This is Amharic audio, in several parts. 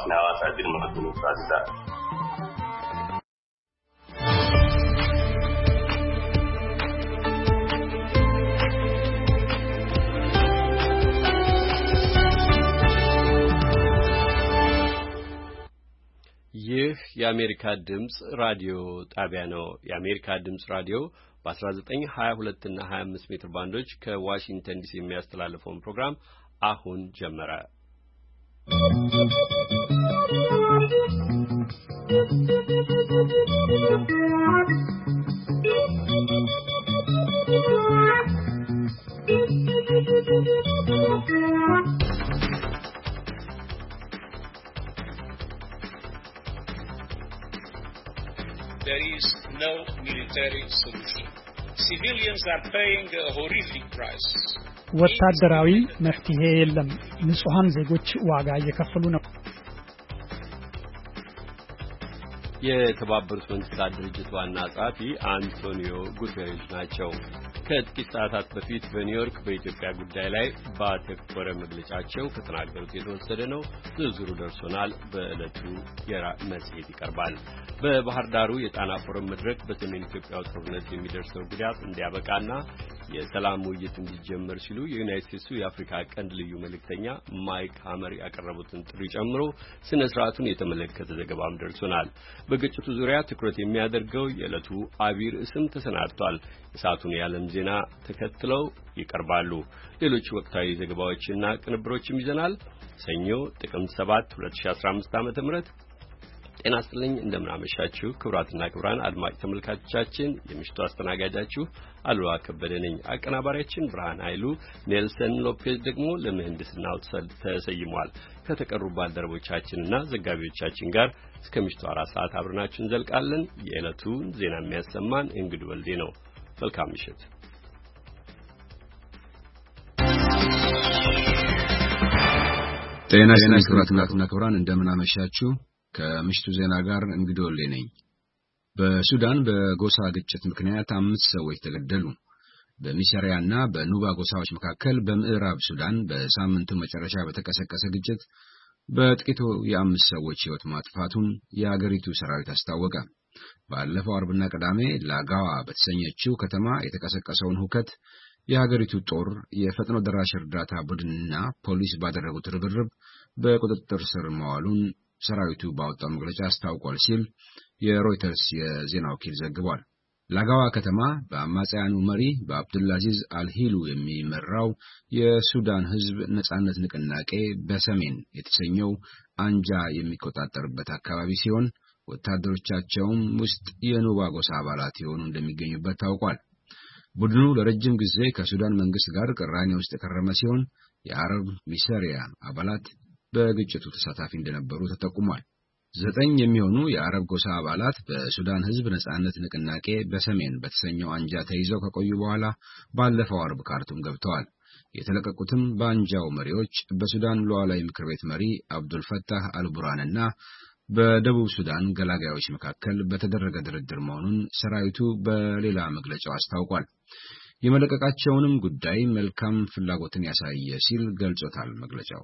na wasa din mutum sa ይህ የአሜሪካ ድምጽ ራዲዮ ጣቢያ ነው። የአሜሪካ ድምጽ ራዲዮ በ1922 እና 25 ሜትር ባንዶች ከዋሽንግተን ዲሲ የሚያስተላልፈውን ፕሮግራም አሁን ጀመረ። There is no military solution. Civilians are paying a horrific price. ወታደራዊ መፍትሄ የለም። ንጹሃን ዜጎች ዋጋ እየከፈሉ ነው። የተባበሩት መንግስታት ድርጅት ዋና ጸሐፊ አንቶኒዮ ጉተሬዝ ናቸው። ከጥቂት ሰዓታት በፊት በኒውዮርክ በኢትዮጵያ ጉዳይ ላይ ባተኮረ መግለጫቸው ከተናገሩት የተወሰደ ነው። ዝርዝሩ ደርሶናል። በዕለቱ መጽሔት ይቀርባል። በባህር ዳሩ የጣና ፎረም መድረክ በሰሜን ኢትዮጵያው ጦርነት የሚደርሰው ጉዳት እንዲያበቃና የሰላም ውይይት እንዲጀመር ሲሉ የዩናይትድ ስቴትሱ የአፍሪካ ቀንድ ልዩ መልእክተኛ ማይክ ሃመር ያቀረቡትን ጥሪ ጨምሮ ስነ ስርዓቱን የተመለከተ ዘገባም ደርሶናል። በግጭቱ ዙሪያ ትኩረት የሚያደርገው የዕለቱ አቢይ ርዕስም ተሰናድቷል። የሰዓቱን የዓለም ዜና ተከትለው ይቀርባሉ። ሌሎች ወቅታዊ ዘገባዎችና ቅንብሮችም ይዘናል። ሰኞ ጥቅምት 7 2015 ዓ.ም ጤና ይስጥልኝ። እንደምን አመሻችሁ ክቡራትና ክቡራን አድማጭ ተመልካቾቻችን። የምሽቱ አስተናጋጃችሁ አሉላ ከበደ ነኝ። አቀናባሪያችን ብርሃን ኃይሉ፣ ኔልሰን ሎፔዝ ደግሞ ለምህንድስናው ተሰይሟል። ከተቀሩ ባልደረቦቻችንና ዘጋቢዎቻችን ጋር እስከ ምሽቱ 4 ሰዓት አብረናችሁ እንዘልቃለን። የዕለቱን ዜና የሚያሰማን እንግዱ ወልዴ ነው። መልካም ምሽት። ጤና ይስጥልኝ ክቡራትና ክቡራን እንደምን አመሻችሁ። ከምሽቱ ዜና ጋር እንግዲህ ወልዴ ነኝ። በሱዳን በጎሳ ግጭት ምክንያት 5 ሰዎች ተገደሉ። በሚሰሪያና በኑባ ጎሳዎች መካከል በምዕራብ ሱዳን በሳምንቱ መጨረሻ በተቀሰቀሰ ግጭት በጥቂቱ የ5 ሰዎች ሕይወት ማጥፋቱን የአገሪቱ ሰራዊት አስታወቀ። ባለፈው አርብና ቅዳሜ ላጋዋ በተሰኘችው ከተማ የተቀሰቀሰውን ሁከት የሀገሪቱ ጦር የፈጥኖ ደራሽ እርዳታ ቡድንና ፖሊስ ባደረጉት ርብርብ በቁጥጥር ስር መዋሉን ሰራዊቱ ባወጣው መግለጫ አስታውቋል ሲል የሮይተርስ የዜና ወኪል ዘግቧል። ላጋዋ ከተማ በአማጽያኑ መሪ በአብዱልአዚዝ አልሂሉ የሚመራው የሱዳን ሕዝብ ነጻነት ንቅናቄ በሰሜን የተሰኘው አንጃ የሚቆጣጠርበት አካባቢ ሲሆን ወታደሮቻቸውም ውስጥ የኑባ ጎሳ አባላት የሆኑ እንደሚገኙበት ታውቋል። ቡድኑ ለረጅም ጊዜ ከሱዳን መንግስት ጋር ቅራኔ ውስጥ የከረመ ሲሆን የአረብ ሚሰሪያ አባላት በግጭቱ ተሳታፊ እንደነበሩ ተጠቁሟል። 9 የሚሆኑ የአረብ ጎሳ አባላት በሱዳን ሕዝብ ነጻነት ንቅናቄ በሰሜን በተሰኘው አንጃ ተይዘው ከቆዩ በኋላ ባለፈው አርብ ካርቱም ገብተዋል። የተለቀቁትም በአንጃው መሪዎች በሱዳን ሉዓላዊ ምክር ቤት መሪ አብዱል ፈታህ አልቡርሃንና በደቡብ ሱዳን ገላጋዮች መካከል በተደረገ ድርድር መሆኑን ሰራዊቱ በሌላ መግለጫው አስታውቋል። የመለቀቃቸውንም ጉዳይ መልካም ፍላጎትን ያሳየ ሲል ገልጾታል መግለጫው።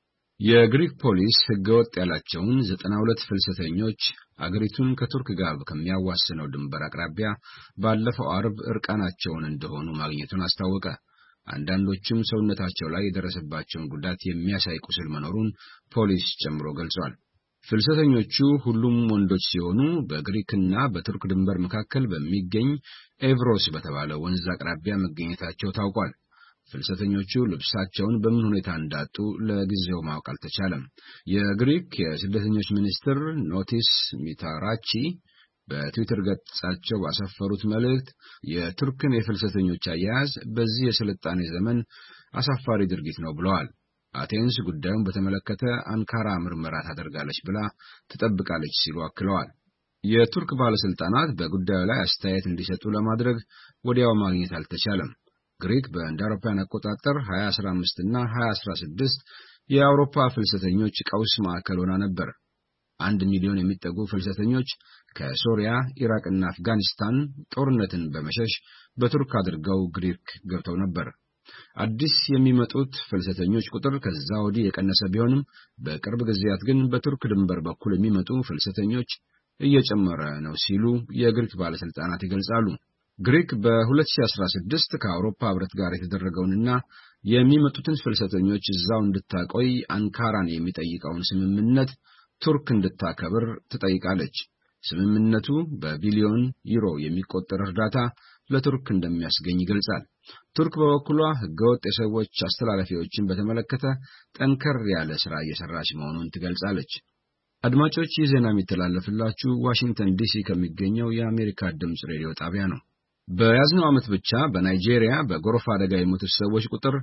የግሪክ ፖሊስ ህገወጥ ያላቸውን 92 ፍልሰተኞች አገሪቱን ከቱርክ ጋር ከሚያዋስነው ድንበር አቅራቢያ ባለፈው አርብ እርቃናቸውን እንደሆኑ ማግኘቱን አስታወቀ። አንዳንዶቹም ሰውነታቸው ላይ የደረሰባቸውን ጉዳት የሚያሳይ ቁስል መኖሩን ፖሊስ ጨምሮ ገልጿል። ፍልሰተኞቹ ሁሉም ወንዶች ሲሆኑ በግሪክና በቱርክ ድንበር መካከል በሚገኝ ኤቭሮስ በተባለ ወንዝ አቅራቢያ መገኘታቸው ታውቋል። ፍልሰተኞቹ ልብሳቸውን በምን ሁኔታ እንዳጡ ለጊዜው ማወቅ አልተቻለም። የግሪክ የስደተኞች ሚኒስትር ኖቲስ ሚታራቺ በትዊተር ገጻቸው ባሰፈሩት መልእክት የቱርክን የፍልሰተኞች አያያዝ በዚህ የስልጣኔ ዘመን አሳፋሪ ድርጊት ነው ብለዋል። አቴንስ ጉዳዩን በተመለከተ አንካራ ምርመራ ታደርጋለች ብላ ትጠብቃለች ሲሉ አክለዋል። የቱርክ ባለስልጣናት በጉዳዩ ላይ አስተያየት እንዲሰጡ ለማድረግ ወዲያው ማግኘት አልተቻለም። ግሪክ በእንደ አውሮፓውያን አቆጣጠር 2015 እና 2016 የአውሮፓ ፍልሰተኞች ቀውስ ማዕከል ሆና ነበር። 1 ሚሊዮን የሚጠጉ ፍልሰተኞች ከሶሪያ፣ ኢራቅና አፍጋኒስታን ጦርነትን በመሸሽ በቱርክ አድርገው ግሪክ ገብተው ነበር። አዲስ የሚመጡት ፍልሰተኞች ቁጥር ከዛ ወዲህ የቀነሰ ቢሆንም በቅርብ ጊዜያት ግን በቱርክ ድንበር በኩል የሚመጡ ፍልሰተኞች እየጨመረ ነው ሲሉ የግሪክ ባለስልጣናት ይገልጻሉ። ግሪክ በ2016 ከአውሮፓ ህብረት ጋር የተደረገውንና የሚመጡትን ፍልሰተኞች እዛው እንድታቆይ አንካራን የሚጠይቀውን ስምምነት ቱርክ እንድታከብር ትጠይቃለች። ስምምነቱ በቢሊዮን ዩሮ የሚቆጠር እርዳታ ለቱርክ እንደሚያስገኝ ይገልጻል። ቱርክ በበኩሏ ህገወጥ የሰዎች አስተላላፊዎችን በተመለከተ ጠንከር ያለ ስራ እየሰራች መሆኑን ትገልጻለች። አድማጮች፣ ይህ ዜና የሚተላለፍላችሁ ዋሽንግተን ዲሲ ከሚገኘው የአሜሪካ ድምጽ ሬዲዮ ጣቢያ ነው። በያዝነው ዓመት ብቻ በናይጄሪያ በጎርፍ አደጋ የሞቱ ሰዎች ቁጥር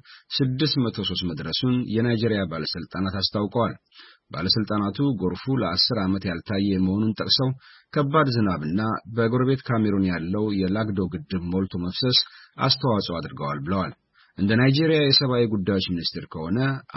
603 መድረሱን የናይጄሪያ ባለስልጣናት አስታውቀዋል። ባለስልጣናቱ ጎርፉ ለ10 ዓመት ያልታየ መሆኑን ጠቅሰው ከባድ ዝናብና በጎረቤት ካሜሩን ያለው የላግዶ ግድብ ሞልቶ መፍሰስ አስተዋጽኦ አድርገዋል ብለዋል። እንደ ናይጄሪያ የሰብአዊ ጉዳዮች ሚኒስቴር ከሆነ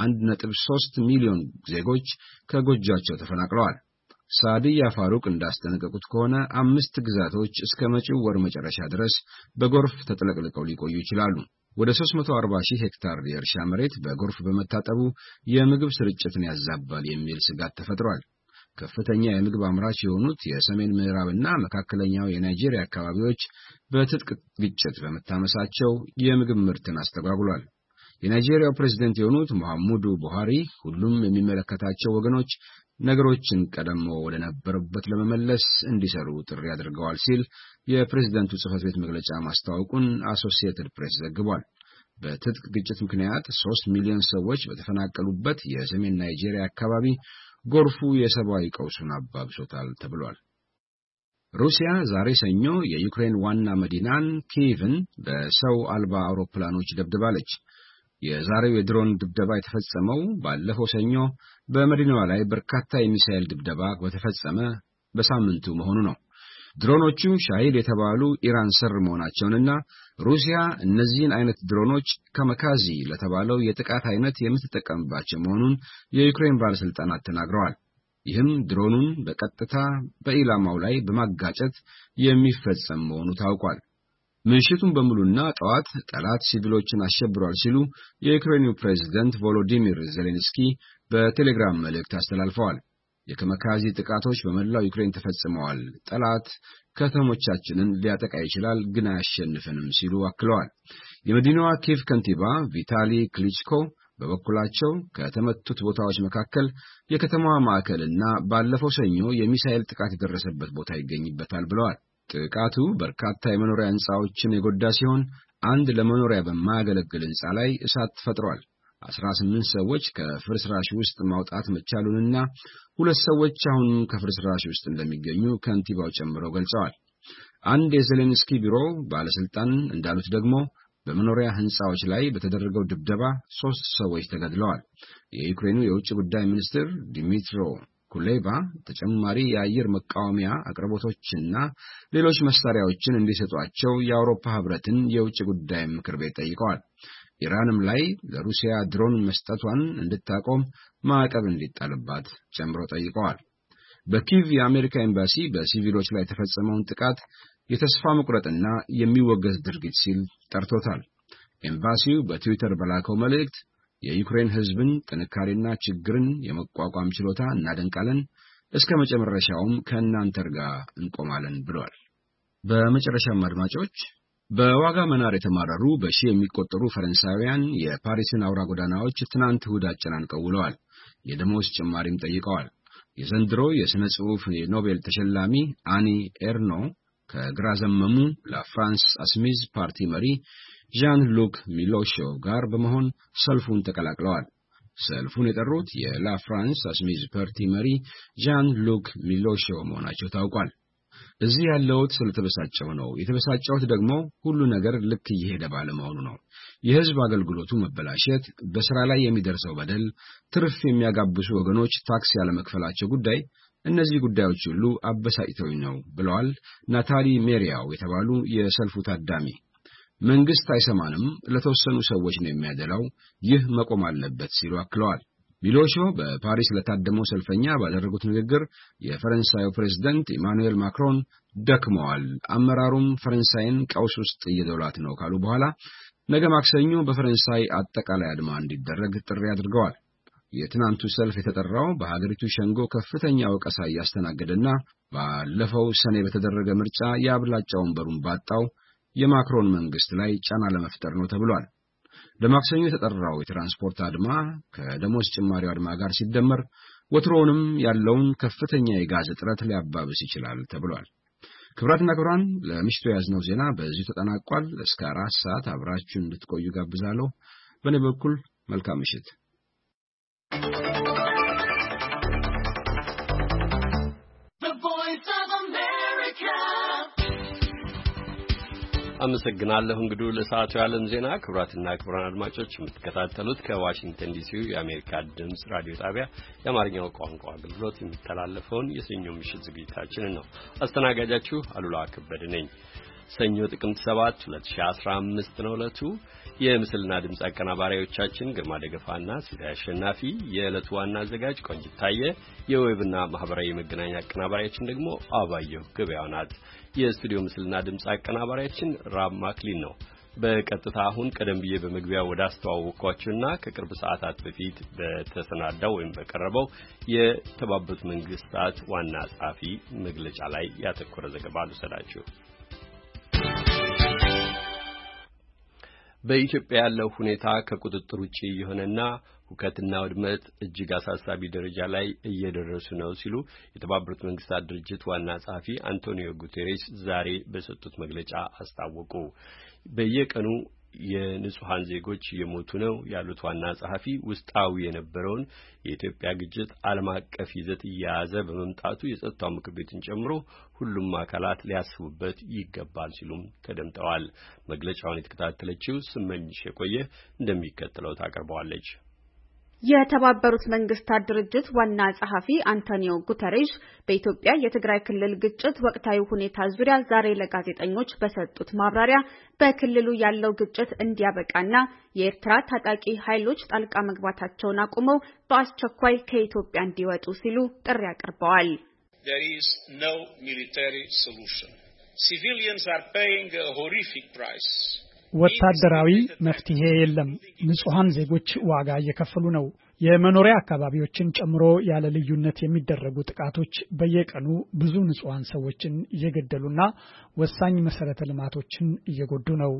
1.3 ሚሊዮን ዜጎች ከጎጇቸው ተፈናቅለዋል። ሳዲያ ፋሩቅ እንዳስጠነቀቁት ከሆነ 5 ግዛቶች እስከ መጪው ወር መጨረሻ ድረስ በጎርፍ ተጥለቅልቀው ሊቆዩ ይችላሉ። ወደ 340,000 ሄክታር የእርሻ መሬት በጎርፍ በመታጠቡ የምግብ ስርጭትን ያዛባል የሚል ስጋት ተፈጥሯል። ከፍተኛ የምግብ አምራች የሆኑት የሰሜን ምዕራብና መካከለኛው የናይጄሪያ አካባቢዎች በትጥቅ ግጭት በመታመሳቸው የምግብ ምርትን አስተጓጉሏል። የናይጄሪያው ፕሬዝዳንት የሆኑት ሙሐመዱ ቡሃሪ ሁሉም የሚመለከታቸው ወገኖች ነገሮችን ቀደሞ ወደ ነበሩበት ለመመለስ እንዲሰሩ ጥሪ አድርገዋል ሲል የፕሬዝዳንቱ ጽሕፈት ቤት መግለጫ ማስታወቁን አሶሲኤትድ ፕሬስ ዘግቧል። በትጥቅ ግጭት ምክንያት 3 ሚሊዮን ሰዎች በተፈናቀሉበት የሰሜን ናይጄሪያ አካባቢ ጎርፉ የሰብአዊ ቀውሱን አባብሶታል ተብሏል። ሩሲያ ዛሬ ሰኞ የዩክሬን ዋና መዲናን ኪየቭን በሰው አልባ አውሮፕላኖች ደብድባለች። የዛሬው የድሮን ድብደባ የተፈጸመው ባለፈው ሰኞ በመዲናዋ ላይ በርካታ የሚሳኤል ድብደባ በተፈጸመ በሳምንቱ መሆኑ ነው። ድሮኖቹ ሻሂድ የተባሉ ኢራን ሰር መሆናቸውንና ሩሲያ እነዚህን አይነት ድሮኖች ካሚካዚ ለተባለው የጥቃት አይነት የምትጠቀምባቸው መሆኑን የዩክሬን ባለስልጣናት ተናግረዋል። ይህም ድሮኑን በቀጥታ በኢላማው ላይ በማጋጨት የሚፈጸም መሆኑ ታውቋል። ምሽቱን በሙሉና ጠዋት ጠላት ሲቪሎችን አሸብሯል ሲሉ የዩክሬኑ ፕሬዝዳንት ቮሎዲሚር ዜሌንስኪ በቴሌግራም መልእክት አስተላልፈዋል። የካሚካዚ ጥቃቶች በመላው ዩክሬን ተፈጽመዋል። ጠላት ከተሞቻችንን ሊያጠቃ ይችላል፣ ግን አያሸንፈንም ሲሉ አክለዋል። የመዲናዋ ኪየቭ ከንቲባ ቪታሊ ክሊችኮ በበኩላቸው ከተመቱት ቦታዎች መካከል የከተማዋ ማዕከልና ባለፈው ሰኞ የሚሳኤል ጥቃት የደረሰበት ቦታ ይገኝበታል ብለዋል። ጥቃቱ በርካታ የመኖሪያ ሕንጻዎችን የጎዳ ሲሆን አንድ ለመኖሪያ በማያገለግል ሕንጻ ላይ እሳት ፈጥሯል። 18 ሰዎች ከፍርስራሽ ውስጥ ማውጣት መቻሉንና 2 ሰዎች አሁን ከፍርስራሽ ውስጥ እንደሚገኙ ከንቲባው ጨምረው ገልጸዋል። አንድ የዜሌንስኪ ቢሮ ባለስልጣን እንዳሉት ደግሞ በመኖሪያ ሕንጻዎች ላይ በተደረገው ድብደባ 3 ሰዎች ተገድለዋል። የዩክሬኑ የውጭ ጉዳይ ሚኒስትር ዲሚትሮ ኩሌባ ተጨማሪ የአየር መቃወሚያ አቅርቦቶችና ሌሎች መሳሪያዎችን እንዲሰጧቸው የአውሮፓ ህብረትን የውጭ ጉዳይ ምክር ቤት ጠይቀዋል። ኢራንም ላይ ለሩሲያ ድሮን መስጠቷን እንድታቆም ማዕቀብ እንዲጣልባት ጨምረው ጠይቀዋል። በኪየቭ የአሜሪካ ኤምባሲ በሲቪሎች ላይ የተፈጸመውን ጥቃት የተስፋ መቁረጥና የሚወገዝ ድርጊት ሲል ጠርቶታል። ኤምባሲው በትዊተር በላከው መልእክት የዩክሬን ህዝብን ጥንካሬና ችግርን የመቋቋም ችሎታ እናደንቃለን፣ እስከ መጨረሻውም ከእናንተ ጋር እንቆማለን ብሏል። በመጨረሻም አድማጮች፣ በዋጋ መናር የተማረሩ በሺህ የሚቆጠሩ ፈረንሳውያን የፓሪስን አውራ ጎዳናዎች ትናንት እሁድ አጨናንቀው ውለዋል። የደሞዝ ጭማሪም ጠይቀዋል። የዘንድሮ የሥነ ጽሑፍ የኖቤል ተሸላሚ አኒ ኤርኖ ከግራ ዘመሙ ላፍራንስ አስሚዝ ፓርቲ መሪ ዣን ሉክ ሚሎሾ ጋር በመሆን ሰልፉን ተቀላቅለዋል። ሰልፉን የጠሩት የላፍራንስ አስሚዝ ፓርቲ መሪ ዣን ሉክ ሚሎሾ መሆናቸው ታውቋል። እዚህ ያለሁት ስለተበሳጨሁ ነው። የተበሳጨሁት ደግሞ ሁሉ ነገር ልክ እየሄደ ባለመሆኑ ነው። የህዝብ አገልግሎቱ መበላሸት፣ በስራ ላይ የሚደርሰው በደል፣ ትርፍ የሚያጋብሱ ወገኖች ታክስ ያለመክፈላቸው ጉዳይ፣ እነዚህ ጉዳዮች ሁሉ አበሳጭተውኝ ነው ብለዋል ናታሊ ሜሪያው የተባሉ የሰልፉ ታዳሚ። መንግስት አይሰማንም፣ ለተወሰኑ ሰዎች ነው የሚያደላው፣ ይህ መቆም አለበት ሲሉ አክለዋል። ሚሎሾ በፓሪስ ለታደመው ሰልፈኛ ባደረጉት ንግግር የፈረንሳዩ ፕሬዝዳንት ኢማኑኤል ማክሮን ደክመዋል፣ አመራሩም ፈረንሳይን ቀውስ ውስጥ እየዶላት ነው ካሉ በኋላ ነገ ማክሰኞ በፈረንሳይ አጠቃላይ አድማ እንዲደረግ ጥሪ አድርገዋል። የትናንቱ ሰልፍ የተጠራው በሀገሪቱ ሸንጎ ከፍተኛ ወቀሳ ያስተናገደና ባለፈው ሰኔ በተደረገ ምርጫ የአብላጫ ወንበሩን ባጣው የማክሮን መንግስት ላይ ጫና ለመፍጠር ነው ተብሏል። ለማክሰኞ የተጠራው የትራንስፖርት አድማ ከደሞዝ ጭማሪው አድማ ጋር ሲደመር ወትሮውንም ያለውን ከፍተኛ የጋዝ እጥረት ሊያባብስ ይችላል ተብሏል። ክብራትና ክብራን ለምሽቱ ያዝነው ዜና በዚሁ ተጠናቋል። እስከ 4 ሰዓት አብራችሁን እንድትቆዩ ጋብዛለሁ። በእኔ በኩል መልካም ምሽት። አመሰግናለሁ እንግዲህ ለሰዓቱ ያለን ዜና ክብራትና ክብራን አድማጮች የምትከታተሉት ከዋሽንግተን ዲሲ የአሜሪካ ድምጽ ራዲዮ ጣቢያ የአማርኛው ቋንቋ አገልግሎት የሚተላለፈውን የሰኞ ምሽት ዝግጅታችንን ነው። አስተናጋጃችሁ አሉላ ከበደ ነኝ። ሰኞ ጥቅምት 7 2015 ነው ዕለቱ። የምስልና ድምጽ አቀናባሪዎቻችን ግርማ ደገፋና ሲሳይ አሸናፊ፣ የዕለቱ ዋና አዘጋጅ ቆንጂት ታየ፣ የዌብና ማህበራዊ መገናኛ አቀናባሪያችን ደግሞ አባየሁ ገበያው ናት። የስቱዲዮ ምስልና ድምጽ አቀናባሪያችን ራብ ማክሊን ነው። በቀጥታ አሁን ቀደም ብዬ በመግቢያው ወደ አስተዋወቅኳችሁና ከቅርብ ሰዓታት በፊት በተሰናዳው ወይም በቀረበው የተባበሩት መንግስታት ዋና ጸሐፊ መግለጫ ላይ ያተኮረ ዘገባ ልሰዳችሁ። በኢትዮጵያ ያለው ሁኔታ ከቁጥጥር ውጪ የሆነና ሁከትና ውድመት እጅግ አሳሳቢ ደረጃ ላይ እየደረሱ ነው ሲሉ የተባበሩት መንግስታት ድርጅት ዋና ጸሐፊ አንቶኒዮ ጉቴሬስ ዛሬ በሰጡት መግለጫ አስታወቁ። በየቀኑ የንጹሃን ዜጎች እየሞቱ ነው ያሉት ዋና ጸሐፊ ውስጣዊ የነበረውን የኢትዮጵያ ግጭት ዓለም አቀፍ ይዘት እየያዘ በመምጣቱ የጸጥታው ምክር ቤትን ጨምሮ ሁሉም አካላት ሊያስቡበት ይገባል ሲሉም ተደምጠዋል። መግለጫውን የተከታተለችው ስመኝሽ የቆየ እንደሚከተለው ታቀርበዋለች። የተባበሩት መንግስታት ድርጅት ዋና ጸሐፊ አንቶኒዮ ጉተሬሽ በኢትዮጵያ የትግራይ ክልል ግጭት ወቅታዊ ሁኔታ ዙሪያ ዛሬ ለጋዜጠኞች በሰጡት ማብራሪያ በክልሉ ያለው ግጭት እንዲያበቃና የኤርትራ ታጣቂ ኃይሎች ጣልቃ መግባታቸውን አቁመው በአስቸኳይ ከኢትዮጵያ እንዲወጡ ሲሉ ጥሪ አቅርበዋል። There is no military solution. Civilians are paying a horrific price. ወታደራዊ መፍትሄ የለም። ንጹሃን ዜጎች ዋጋ እየከፈሉ ነው። የመኖሪያ አካባቢዎችን ጨምሮ ያለ ልዩነት የሚደረጉ ጥቃቶች በየቀኑ ብዙ ንጹሃን ሰዎችን እየገደሉና ወሳኝ መሰረተ ልማቶችን እየጎዱ ነው።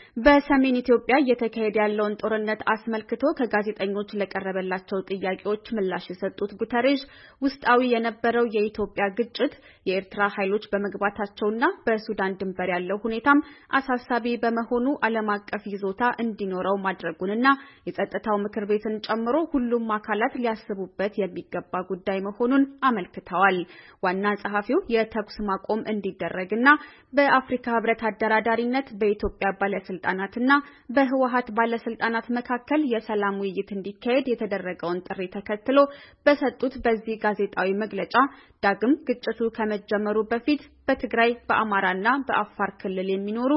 በሰሜን ኢትዮጵያ እየተካሄደ ያለውን ጦርነት አስመልክቶ ከጋዜጠኞች ለቀረበላቸው ጥያቄዎች ምላሽ የሰጡት ጉተሬሽ ውስጣዊ የነበረው የኢትዮጵያ ግጭት የኤርትራ ኃይሎች በመግባታቸውና በሱዳን ድንበር ያለው ሁኔታም አሳሳቢ በመሆኑ ዓለም አቀፍ ይዞታ እንዲኖረው ማድረጉንና የጸጥታው ምክር ቤትን ጨምሮ ሁሉም አካላት ሊያስቡበት የሚገባ ጉዳይ መሆኑን አመልክተዋል። ዋና ጸሐፊው የተኩስ ማቆም እንዲደረግና በአፍሪካ ህብረት አደራዳሪነት በኢትዮጵያ ባለስልጣናትና በህወሓት ባለስልጣናት መካከል የሰላም ውይይት እንዲካሄድ የተደረገውን ጥሪ ተከትሎ በሰጡት በዚህ ጋዜጣዊ መግለጫ ዳግም ግጭቱ ከመጀመሩ በፊት በትግራይ በአማራና በአፋር ክልል የሚኖሩ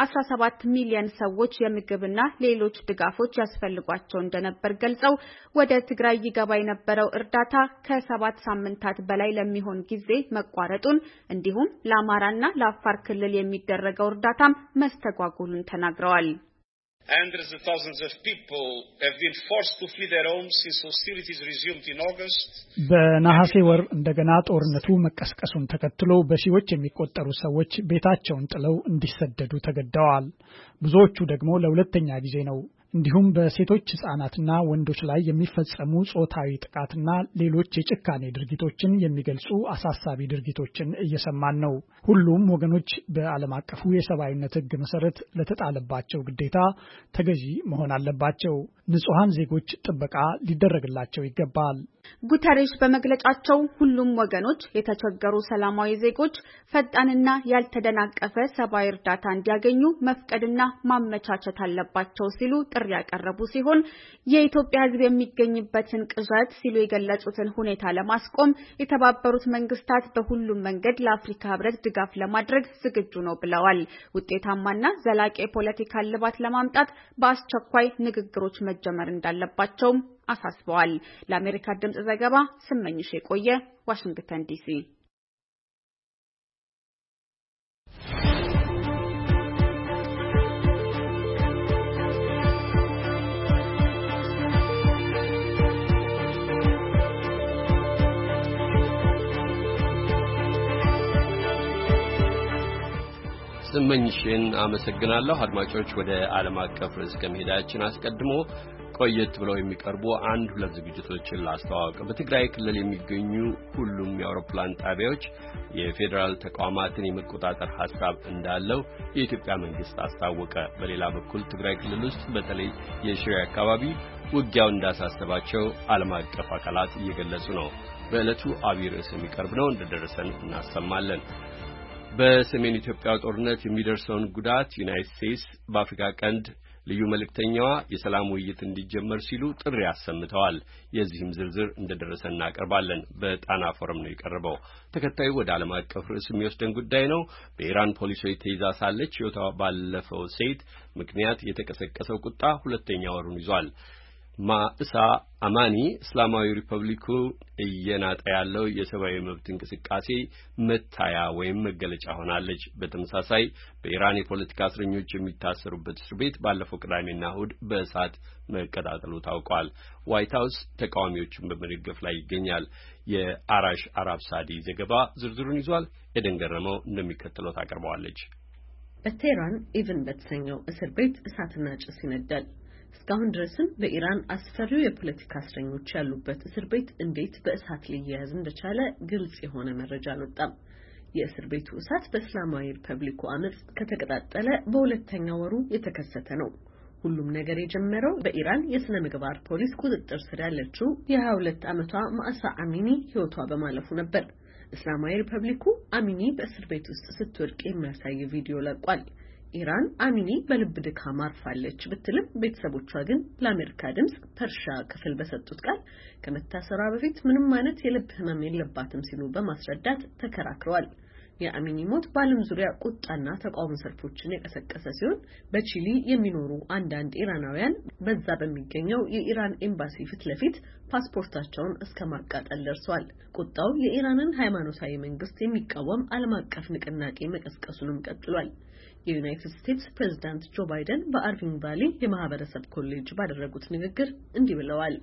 17 ሚሊዮን ሰዎች የምግብና ሌሎች ድጋፎች ያስፈልጓቸው እንደነበር ገልጸው ወደ ትግራይ ይገባ የነበረው እርዳታ ከ7 ሳምንታት በላይ ለሚሆን ጊዜ መቋረጡን እንዲሁም ለአማራና ለአፋር ክልል የሚደረገው እርዳታም መስተጓጎሉን ተናግረዋል። Hundreds of thousands of people have been forced to flee their homes since hostilities resumed in August. በነሐሴ ወር እንደገና ጦርነቱ መቀስቀሱን ተከትሎ በሺዎች የሚቆጠሩ ሰዎች ቤታቸውን ጥለው እንዲሰደዱ ተገደዋል። ብዙዎቹ ደግሞ ለሁለተኛ ጊዜ ነው። እንዲሁም በሴቶች ህጻናትና ወንዶች ላይ የሚፈጸሙ ጾታዊ ጥቃትና ሌሎች የጭካኔ ድርጊቶችን የሚገልጹ አሳሳቢ ድርጊቶችን እየሰማን ነው። ሁሉም ወገኖች በዓለም አቀፉ የሰብአዊነት ህግ መሰረት ለተጣለባቸው ግዴታ ተገዢ መሆን አለባቸው። ንጹሃን ዜጎች ጥበቃ ሊደረግላቸው ይገባል። ጉተሬሽ በመግለጫቸው ሁሉም ወገኖች የተቸገሩ ሰላማዊ ዜጎች ፈጣንና ያልተደናቀፈ ሰብአዊ እርዳታ እንዲያገኙ መፍቀድና ማመቻቸት አለባቸው ሲሉ ጥሪ ያቀረቡ ሲሆን የኢትዮጵያ ህዝብ የሚገኝበትን ቅዠት ሲሉ የገለጹትን ሁኔታ ለማስቆም የተባበሩት መንግስታት በሁሉም መንገድ ለአፍሪካ ህብረት ድጋፍ ለማድረግ ዝግጁ ነው ብለዋል። ውጤታማና ዘላቂ የፖለቲካ ልባት ለማምጣት በአስቸኳይ ንግግሮች መጀመር እንዳለባቸውም አሳስበዋል። ለአሜሪካ ድምጽ ዘገባ ስመኝሽ የቆየ ዋሽንግተን ዲሲ። ስመኝሽን አመሰግናለሁ። አድማጮች ወደ ዓለም አቀፍ ርዕስ ከመሄዳችን አስቀድሞ ቆየት ብለው የሚቀርቡ አንድ ሁለት ዝግጅቶችን ላስተዋወቅ። በትግራይ ክልል የሚገኙ ሁሉም የአውሮፕላን ጣቢያዎች የፌዴራል ተቋማትን የመቆጣጠር ሐሳብ እንዳለው የኢትዮጵያ መንግስት አስታወቀ። በሌላ በኩል ትግራይ ክልል ውስጥ በተለይ የሽሬ አካባቢ ውጊያው እንዳሳሰባቸው ዓለም አቀፍ አካላት እየገለጹ ነው። በዕለቱ አብይ ርዕስ የሚቀርብ ነው፣ እንደደረሰን እናሰማለን። በሰሜን ኢትዮጵያ ጦርነት የሚደርሰውን ጉዳት ዩናይትድ ስቴትስ በአፍሪካ ቀንድ ልዩ መልእክተኛዋ የሰላም ውይይት እንዲጀመር ሲሉ ጥሪ አሰምተዋል። የዚህም ዝርዝር እንደደረሰን እናቀርባለን። በጣና ፎረም ነው የቀረበው። ተከታዩ ወደ ዓለም አቀፍ ርዕስ የሚወስደን ጉዳይ ነው። በኢራን ፖሊሶች ተይዛ ሳለች ሕይወቷ ባለፈው ሴት ምክንያት የተቀሰቀሰው ቁጣ ሁለተኛ ወሩን ይዟል። ማእሳ አማኒ እስላማዊ ሪፐብሊኩ እየናጠ ያለው የሰብአዊ መብት እንቅስቃሴ መታያ ወይም መገለጫ ሆናለች። በተመሳሳይ በኢራን የፖለቲካ እስረኞች የሚታሰሩበት እስር ቤት ባለፈው ቅዳሜና እሁድ በእሳት መቀጣጠሉ ታውቋል። ዋይት ሀውስ ተቃዋሚዎችን በመደገፍ ላይ ይገኛል። የአራሽ አራብ ሳዲ ዘገባ ዝርዝሩን ይዟል። ኤደን ገረመው እንደሚከተለው ታቀርበዋለች። በቴህራን ኢቭን በተሰኘው እስር ቤት እሳትና ጭስ ይነዳል። እስካሁን ድረስም በኢራን አስፈሪው የፖለቲካ እስረኞች ያሉበት እስር ቤት እንዴት በእሳት ሊያያዝ እንደቻለ ግልጽ የሆነ መረጃ አልወጣም። የእስር ቤቱ እሳት በእስላማዊ ሪፐብሊኩ አመጽ ከተቀጣጠለ በሁለተኛ ወሩ የተከሰተ ነው። ሁሉም ነገር የጀመረው በኢራን የሥነ ምግባር ፖሊስ ቁጥጥር ስር ያለችው የ22 ዓመቷ ማእሳ አሚኒ ሕይወቷ በማለፉ ነበር። እስላማዊ ሪፐብሊኩ አሚኒ በእስር ቤት ውስጥ ስትወድቅ የሚያሳይ ቪዲዮ ለቋል። ኢራን አሚኒ በልብ ድካም አርፋለች ብትልም ቤተሰቦቿ ግን ለአሜሪካ ድምጽ ፐርሻ ክፍል በሰጡት ቃል ከመታሰሯ በፊት ምንም አይነት የልብ ህመም የለባትም ሲሉ በማስረዳት ተከራክረዋል። የአሚኒ ሞት በዓለም ዙሪያ ቁጣና ተቃውሞ ሰልፎችን የቀሰቀሰ ሲሆን በቺሊ የሚኖሩ አንዳንድ ኢራናውያን በዛ በሚገኘው የኢራን ኤምባሲ ፊት ለፊት ፓስፖርታቸውን እስከ ማቃጠል ደርሰዋል። ቁጣው የኢራንን ሃይማኖታዊ መንግስት የሚቃወም ዓለም አቀፍ ንቅናቄ መቀስቀሱንም ቀጥሏል። የዩናይትድ ስቴትስ ፕሬዝዳንት ጆ ባይደን በአርቪንግ ቫሊ የማህበረሰብ ኮሌጅ ባደረጉት ንግግር እንዲህ ብለዋል።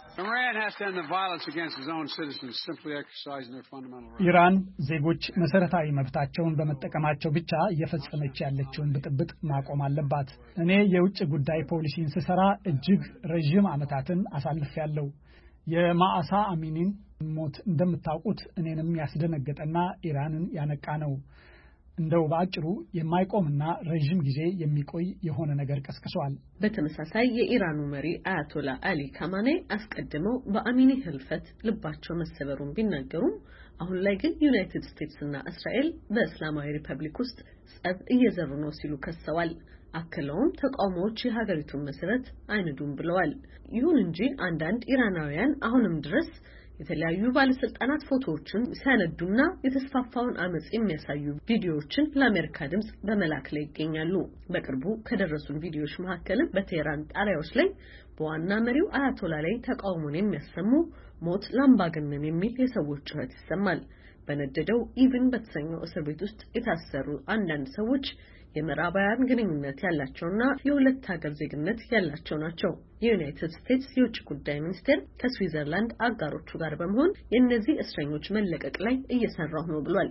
ኢራን ዜጎች መሰረታዊ መብታቸውን በመጠቀማቸው ብቻ እየፈጸመች ያለችውን ብጥብጥ ማቆም አለባት። እኔ የውጭ ጉዳይ ፖሊሲን ስሰራ እጅግ ረጅም ዓመታትን አሳልፌያለሁ። የማእሳ አሚኒን ሞት እንደምታውቁት እኔንም ያስደነገጠና ኢራንን ያነቃ ነው። እንደው ባጭሩ የማይቆምና ረጅም ጊዜ የሚቆይ የሆነ ነገር ቀስቅሷል። በተመሳሳይ የኢራኑ መሪ አያቶላ አሊ ካማኔ አስቀድመው በአሚኒ ህልፈት ልባቸው መሰበሩን ቢናገሩም አሁን ላይ ግን ዩናይትድ ስቴትስና እስራኤል በእስላማዊ ሪፐብሊክ ውስጥ ጸብ እየዘሩ ነው ሲሉ ከሰዋል። አክለውም ተቃውሞዎች የሀገሪቱን መሰረት አይንዱም ብለዋል። ይሁን እንጂ አንዳንድ ኢራናውያን አሁንም ድረስ የተለያዩ ባለስልጣናት ፎቶዎችን ሲያነዱና የተስፋፋውን አመጽ የሚያሳዩ ቪዲዮዎችን ለአሜሪካ ድምጽ በመላክ ላይ ይገኛሉ። በቅርቡ ከደረሱን ቪዲዮዎች መካከልም በቴህራን ጣሪያዎች ላይ በዋና መሪው አያቶላ ላይ ተቃውሞን የሚያሰሙ ሞት ለአምባገነን የሚል የሰዎች ጩኸት ይሰማል። በነደደው ኢቭን በተሰኘው እስር ቤት ውስጥ የታሰሩ አንዳንድ ሰዎች የምዕራባውያን ግንኙነት ያላቸውና የሁለት ሀገር ዜግነት ያላቸው ናቸው። የዩናይትድ ስቴትስ የውጭ ጉዳይ ሚኒስቴር ከስዊዘርላንድ አጋሮቹ ጋር በመሆን የእነዚህ እስረኞች መለቀቅ ላይ እየሰራሁ ነው ብሏል።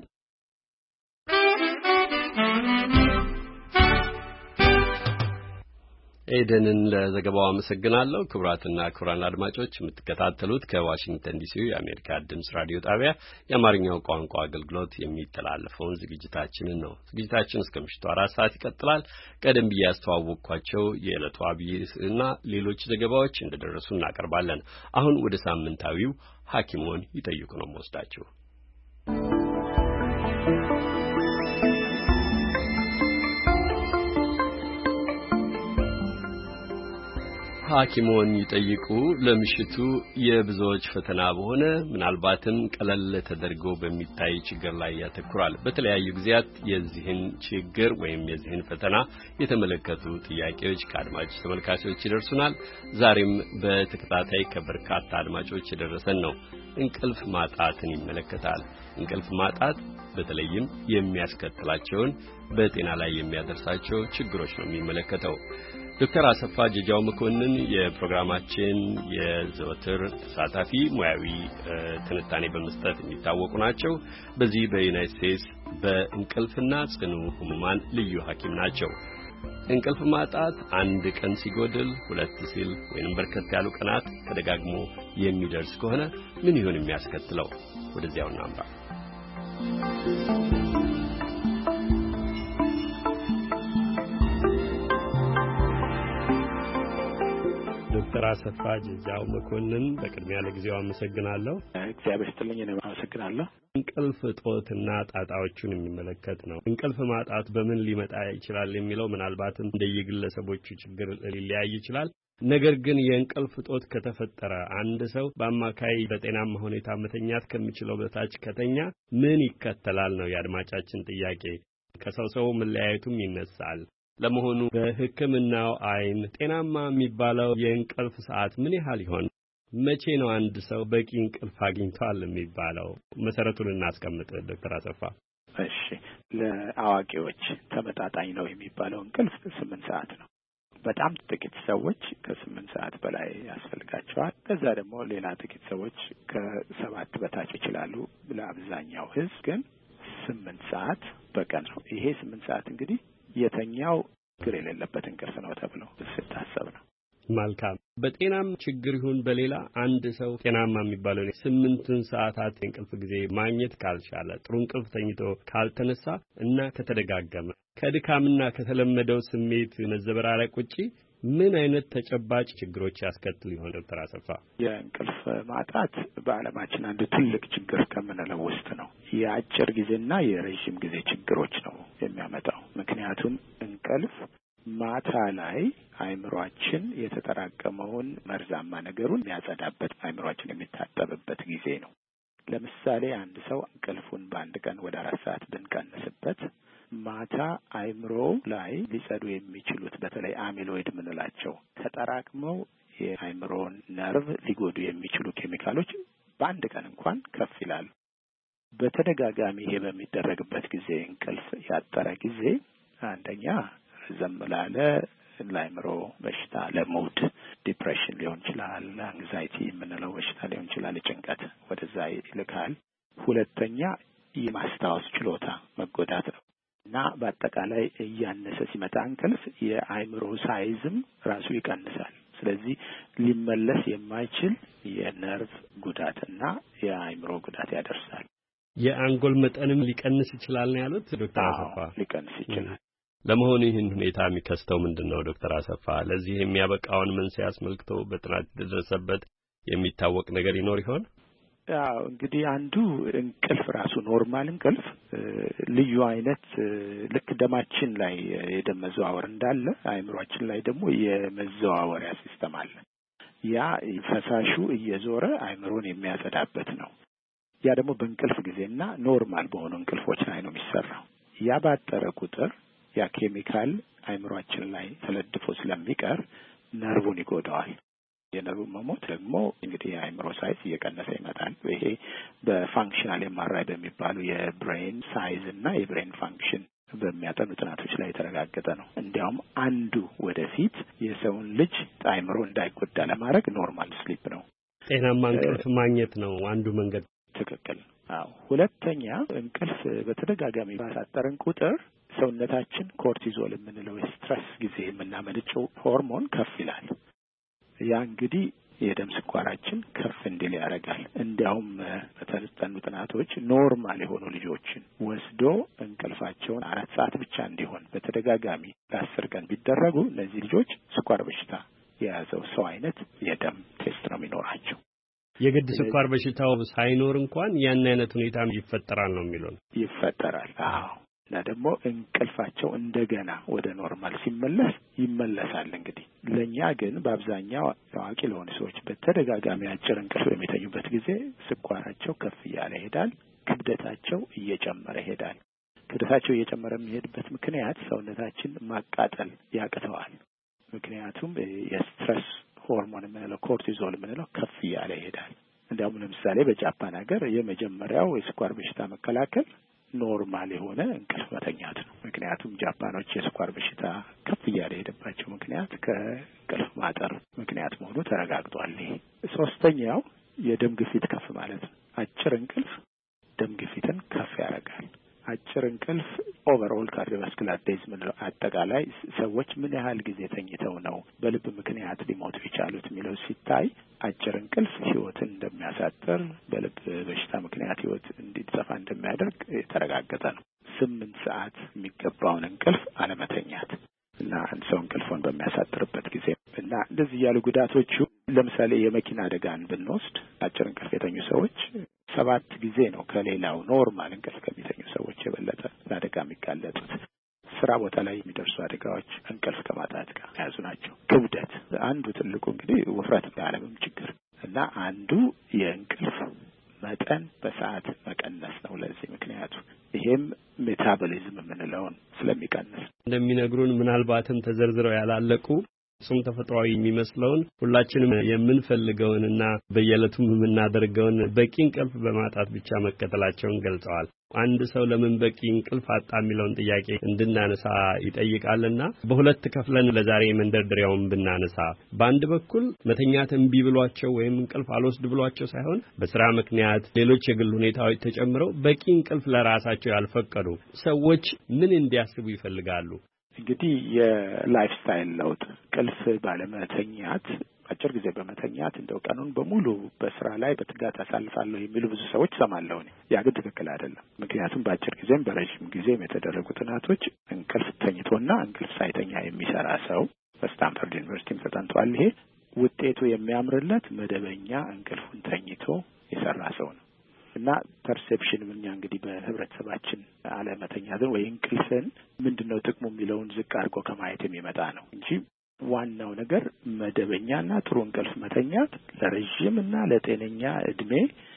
ኤደንን ለዘገባው አመሰግናለሁ። ክቡራትና ክቡራን አድማጮች የምትከታተሉት ከዋሽንግተን ዲሲ የአሜሪካ ድምጽ ራዲዮ ጣቢያ የአማርኛው ቋንቋ አገልግሎት የሚተላለፈውን ዝግጅታችንን ነው። ዝግጅታችን እስከ ምሽቱ 4 ሰዓት ይቀጥላል። ቀደም ብዬ ያስተዋወቅኳቸው የዕለቱ አብይና ሌሎች ዘገባዎች እንደደረሱ እናቀርባለን። አሁን ወደ ሳምንታዊው ሐኪሞን ይጠይቁ ነው የምወስዳችሁ። ሐኪሞን ይጠይቁ ለምሽቱ የብዙዎች ፈተና በሆነ ምናልባትም ቀለል ተደርጎ በሚታይ ችግር ላይ ያተኩራል። በተለያዩ ጊዜያት የዚህን ችግር ወይም የዚህን ፈተና የተመለከቱ ጥያቄዎች ከአድማጭ ተመልካቾች ይደርሱናል። ዛሬም በተከታታይ ከበርካታ አድማጮች የደረሰን ነው። እንቅልፍ ማጣትን ይመለከታል። እንቅልፍ ማጣት በተለይም የሚያስከትላቸውን በጤና ላይ የሚያደርሳቸው ችግሮች ነው የሚመለከተው። ዶክተር አሰፋ ጀጃው መኮንን የፕሮግራማችን የዘወትር ተሳታፊ ሙያዊ ትንታኔ በመስጠት የሚታወቁ ናቸው። በዚህ በዩናይትድ ስቴትስ በእንቅልፍና ጽኑ ህሙማን ልዩ ሐኪም ናቸው። እንቅልፍ ማጣት አንድ ቀን ሲጎድል ሁለት ሲል ወይንም በርከት ያሉ ቀናት ተደጋግሞ የሚደርስ ከሆነ ምን ይሆን የሚያስከትለው? ወደዚያው እናምራ። ዶክተር አሰፋ ጀጃው መኮንን በቅድሚያ ለጊዜው አመሰግናለሁ። እግዚአብሔር ይስጥልኝ። እኔም አመሰግናለሁ። እንቅልፍ እጦትና ጣጣዎቹን የሚመለከት ነው። እንቅልፍ ማጣት በምን ሊመጣ ይችላል የሚለው ምናልባትም እንደየግለሰቦቹ ችግር ሊለያይ ይችላል። ነገር ግን የእንቅልፍ እጦት ከተፈጠረ አንድ ሰው በአማካይ በጤናማ ሁኔታ መተኛት ከሚችለው በታች ከተኛ ምን ይከተላል ነው የአድማጫችን ጥያቄ። ከሰው ሰው መለያየቱም ይነሳል። ለመሆኑ በሕክምናው አይን ጤናማ የሚባለው የእንቅልፍ ሰዓት ምን ያህል ይሆን? መቼ ነው አንድ ሰው በቂ እንቅልፍ አግኝቷል የሚባለው? መሰረቱን እናስቀምጥ ዶክተር አሰፋ። እሺ፣ ለአዋቂዎች ተመጣጣኝ ነው የሚባለው እንቅልፍ 8 ሰዓት ነው። በጣም ጥቂት ሰዎች ከ8 ሰዓት በላይ ያስፈልጋቸዋል። ከዛ ደግሞ ሌላ ጥቂት ሰዎች ከ7 በታች ይችላሉ። ለአብዛኛው ሕዝብ ግን 8 ሰዓት በቀን ነው። ይሄ 8 ሰዓት እንግዲህ የተኛው ችግር የሌለበት እንቅልፍ ነው ተብሎ ሲታሰብ ነው። መልካም። በጤናም ችግር ይሁን በሌላ አንድ ሰው ጤናማ የሚባለው 8 ሰዓታት የእንቅልፍ ጊዜ ማግኘት ካልቻለ፣ ጥሩ እንቅልፍ ተኝቶ ካልተነሳ እና ከተደጋገመ ከድካምና ከተለመደው ስሜት መዘበራረቅ ውጪ ምን አይነት ተጨባጭ ችግሮች ያስከትል ይሆን ዶክተር አሰፋ? የእንቅልፍ ማጣት በዓለማችን አንድ ትልቅ ችግር ከምንለው ውስጥ ነው። የአጭር ጊዜና የረዥም ጊዜ ችግሮች ነው የሚያመጣው። ምክንያቱም እንቅልፍ ማታ ላይ አእምሯችን የተጠራቀመውን መርዛማ ነገሩን የሚያጸዳበት፣ አእምሯችን የሚታጠብበት ጊዜ ነው። ለምሳሌ አንድ ሰው እንቅልፉን በአንድ ቀን ወደ 4 ሰዓት ብንቀንስበት ማታ አእምሮ ላይ ሊጸዱ የሚችሉት በተለይ አሚሎይድ የምንላቸው ተጠራቅመው የአእምሮን ነርቭ ሊጎዱ የሚችሉ ኬሚካሎች በአንድ ቀን እንኳን ከፍ ይላሉ። በተደጋጋሚ ይሄ በሚደረግበት ጊዜ እንቅልፍ ያጠረ ጊዜ አንደኛ ረዘም ላለ ለአእምሮ በሽታ፣ ለሙድ ዲፕሬሽን ሊሆን ይችላል፣ አንግዛይቲ የምንለው በሽታ ሊሆን ይችላል፣ ጭንቀት ወደዛ ይልካል። ሁለተኛ የማስታወስ ችሎታ መጎዳት ነው እና በአጠቃላይ እያነሰ ሲመጣ እንቅልፍ የአእምሮ ሳይዝም ራሱ ይቀንሳል። ስለዚህ ሊመለስ የማይችል የነርቭ ጉዳትና የአእምሮ ጉዳት ያደርሳል። የአንጎል መጠንም ሊቀንስ ይችላል ነው ያሉት ዶክተር አሰፋ? ሊቀንስ ይችላል። ለመሆኑ ይህን ሁኔታ የሚከስተው ምንድን ነው ዶክተር አሰፋ? ለዚህ የሚያበቃውን መንስኤ አስመልክቶ በጥናት የተደረሰበት የሚታወቅ ነገር ይኖር ይሆን? ያው እንግዲህ አንዱ እንቅልፍ ራሱ ኖርማል እንቅልፍ ልዩ አይነት ልክ ደማችን ላይ የደም መዘዋወር እንዳለ አእምሯችን ላይ ደግሞ የመዘዋወሪያ ሲስተም አለ። ያ ፈሳሹ እየዞረ አእምሮን የሚያጸዳበት ነው። ያ ደግሞ በእንቅልፍ ጊዜና ኖርማል በሆኑ እንቅልፎች ላይ ነው የሚሰራው። ያ ባጠረ ቁጥር ያ ኬሚካል አእምሯችን ላይ ተለድፎ ስለሚቀር ነርቡን ይጎዳዋል። የነርቭ መሞት ደግሞ እንግዲህ የአእምሮ ሳይዝ እየቀነሰ ይመጣል። ይሄ በፋንክሽናል ኤምአርአይ በሚባሉ የብሬን ሳይዝ እና የብሬን ፋንክሽን በሚያጠኑ ጥናቶች ላይ የተረጋገጠ ነው። እንዲያውም አንዱ ወደፊት የሰውን ልጅ አእምሮ እንዳይጎዳ ለማድረግ ኖርማል ስሊፕ ነው፣ ጤናማ እንቅልፍ ማግኘት ነው አንዱ መንገድ። ትክክል። አዎ። ሁለተኛ እንቅልፍ በተደጋጋሚ ባሳጠረን ቁጥር ሰውነታችን ኮርቲዞል የምንለው የስትረስ ጊዜ የምናመነጨው ሆርሞን ከፍ ይላል። ያ እንግዲህ የደም ስኳራችን ከፍ እንዲል ያደርጋል። እንዲያውም በተጠኑ ጥናቶች ኖርማል የሆኑ ልጆችን ወስዶ እንቅልፋቸውን 4 ሰዓት ብቻ እንዲሆን በተደጋጋሚ ለ10 ቀን ቢደረጉ እነዚህ ልጆች ስኳር በሽታ የያዘው ሰው አይነት የደም ቴስት ነው የሚኖራቸው። የግድ ስኳር በሽታው ሳይኖር እንኳን ያን አይነት ሁኔታ ይፈጠራል ነው የሚሉን? ይፈጠራል። አዎ። እና ደግሞ እንቅልፋቸው እንደገና ወደ ኖርማል ሲመለስ ይመለሳል። እንግዲህ ለኛ ግን በአብዛኛው ታዋቂ ለሆኑ ሰዎች በተደጋጋሚ አጭር እንቅልፍ በሚተኙበት ጊዜ ስኳራቸው ከፍ እያለ ይሄዳል፣ ክብደታቸው እየጨመረ ይሄዳል። ክብደታቸው እየጨመረ የሚሄድበት ምክንያት ሰውነታችን ማቃጠል ያቅተዋል። ምክንያቱም የስትረስ ሆርሞን የምንለው ኮርቲዞል የምንለው ከፍ እያለ ይሄዳል። እንዲያውም ለምሳሌ በጃፓን ሀገር የመጀመሪያው የስኳር በሽታ መከላከል ኖርማል የሆነ እንቅልፍ መተኛት ነው። ምክንያቱም ጃፓኖች የስኳር በሽታ ከፍ እያለ የሄደባቸው ምክንያት ከእንቅልፍ ማጠር ምክንያት መሆኑ ተረጋግጧል። ሶስተኛው የደም ግፊት ከፍ ማለት ነው። አጭር እንቅልፍ ደም ግፊትን ከፍ ያደርጋል። አጭር እንቅልፍ ኦቨርኦል ካርዲዮቫስኩላር ዴዝ ምንለው አጠቃላይ ሰዎች ምን ያህል ጊዜ ተኝተው ነው በልብ ምክንያት ሊሞቱ የቻሉት የሚለው ሲታይ አጭር እንቅልፍ ህይወትን እንደሚያሳጥር፣ በልብ በሽታ ምክንያት ህይወት እንዲጠፋ እንደሚያደርግ የተረጋገጠ ነው። 8 ሰዓት የሚገባውን እንቅልፍ አለመተኛት እና አንድ ሰው እንቅልፉን በሚያሳጥርበት ጊዜ እና እንደዚህ ያሉ ጉዳቶቹ ለምሳሌ የመኪና አደጋን ብንወስድ አጭር እንቅልፍ የተኙ ሰዎች 7 ጊዜ ነው ከሌላው ኖርማል እንቅልፍ ከሚተኙ ሰዎች የበለጠ ለአደጋ የሚጋለጡት። ስራ ቦታ ላይ የሚደርሱ አደጋዎች እንቅልፍ ከማጣት ጋር ያዙ ናቸው። ክብደት አንዱ ትልቁ እንግዲህ ውፍረት የዓለምም ችግር እና አንዱ የእንቅልፍ መጠን በሰዓት መቀነስ ነው። ለዚህ ምክንያቱ ይሄም ሜታቦሊዝም የምንለውን ስለሚቀንስ እንደሚነግሩን ምናልባትም ተዘርዝረው ያላለቁ እሱም ተፈጥሯዊ የሚመስለውን ሁላችንም የምንፈልገውንና በየዕለቱም የምናደርገውን በቂ እንቅልፍ በማጣት ብቻ መከተላቸውን ገልጸዋል። አንድ ሰው ለምን በቂ እንቅልፍ አጣ የሚለውን ጥያቄ እንድናነሳ ይጠይቃልና በሁለት ከፍለን ለዛሬ መንደርደሪያውን ብናነሳ በአንድ በኩል መተኛት እምቢ ብሏቸው ወይም እንቅልፍ አልወስድ ብሏቸው ሳይሆን በስራ ምክንያት ሌሎች የግል ሁኔታዎች ተጨምረው በቂ እንቅልፍ ለራሳቸው ያልፈቀዱ ሰዎች ምን እንዲያስቡ ይፈልጋሉ? እንግዲህ የላይፍ ስታይል ለውጥ እንቅልፍ ባለመተኛት አጭር ጊዜ በመተኛት እንደው ቀኑን በሙሉ በስራ ላይ በትጋት አሳልፋለሁ የሚሉ ብዙ ሰዎች ሰማለሁ። ያ ግን ትክክል አይደለም። ምክንያቱም በአጭር ጊዜም በረጅም ጊዜም የተደረጉ ጥናቶች እንቅልፍ ተኝቶና እንቅልፍ ሳይተኛ የሚሰራ ሰው በስታንፈርድ ዩኒቨርሲቲም ተጠንቷል። ይሄ ውጤቱ የሚያምርለት መደበኛ እንቅልፉን ተኝቶ የሰራ ሰው ነው እና ፐርሴፕሽን እኛ እንግዲህ በህብረተሰባችን አለመተኛትን ወይ እንቅልፍን ምንድነው ጥቅሙ የሚለውን ዝቅ አድርጎ ከማየት የሚመጣ ነው እንጂ ዋናው ነገር መደበኛና ጥሩ እንቅልፍ መተኛት ለረጅምና ለጤነኛ እድሜ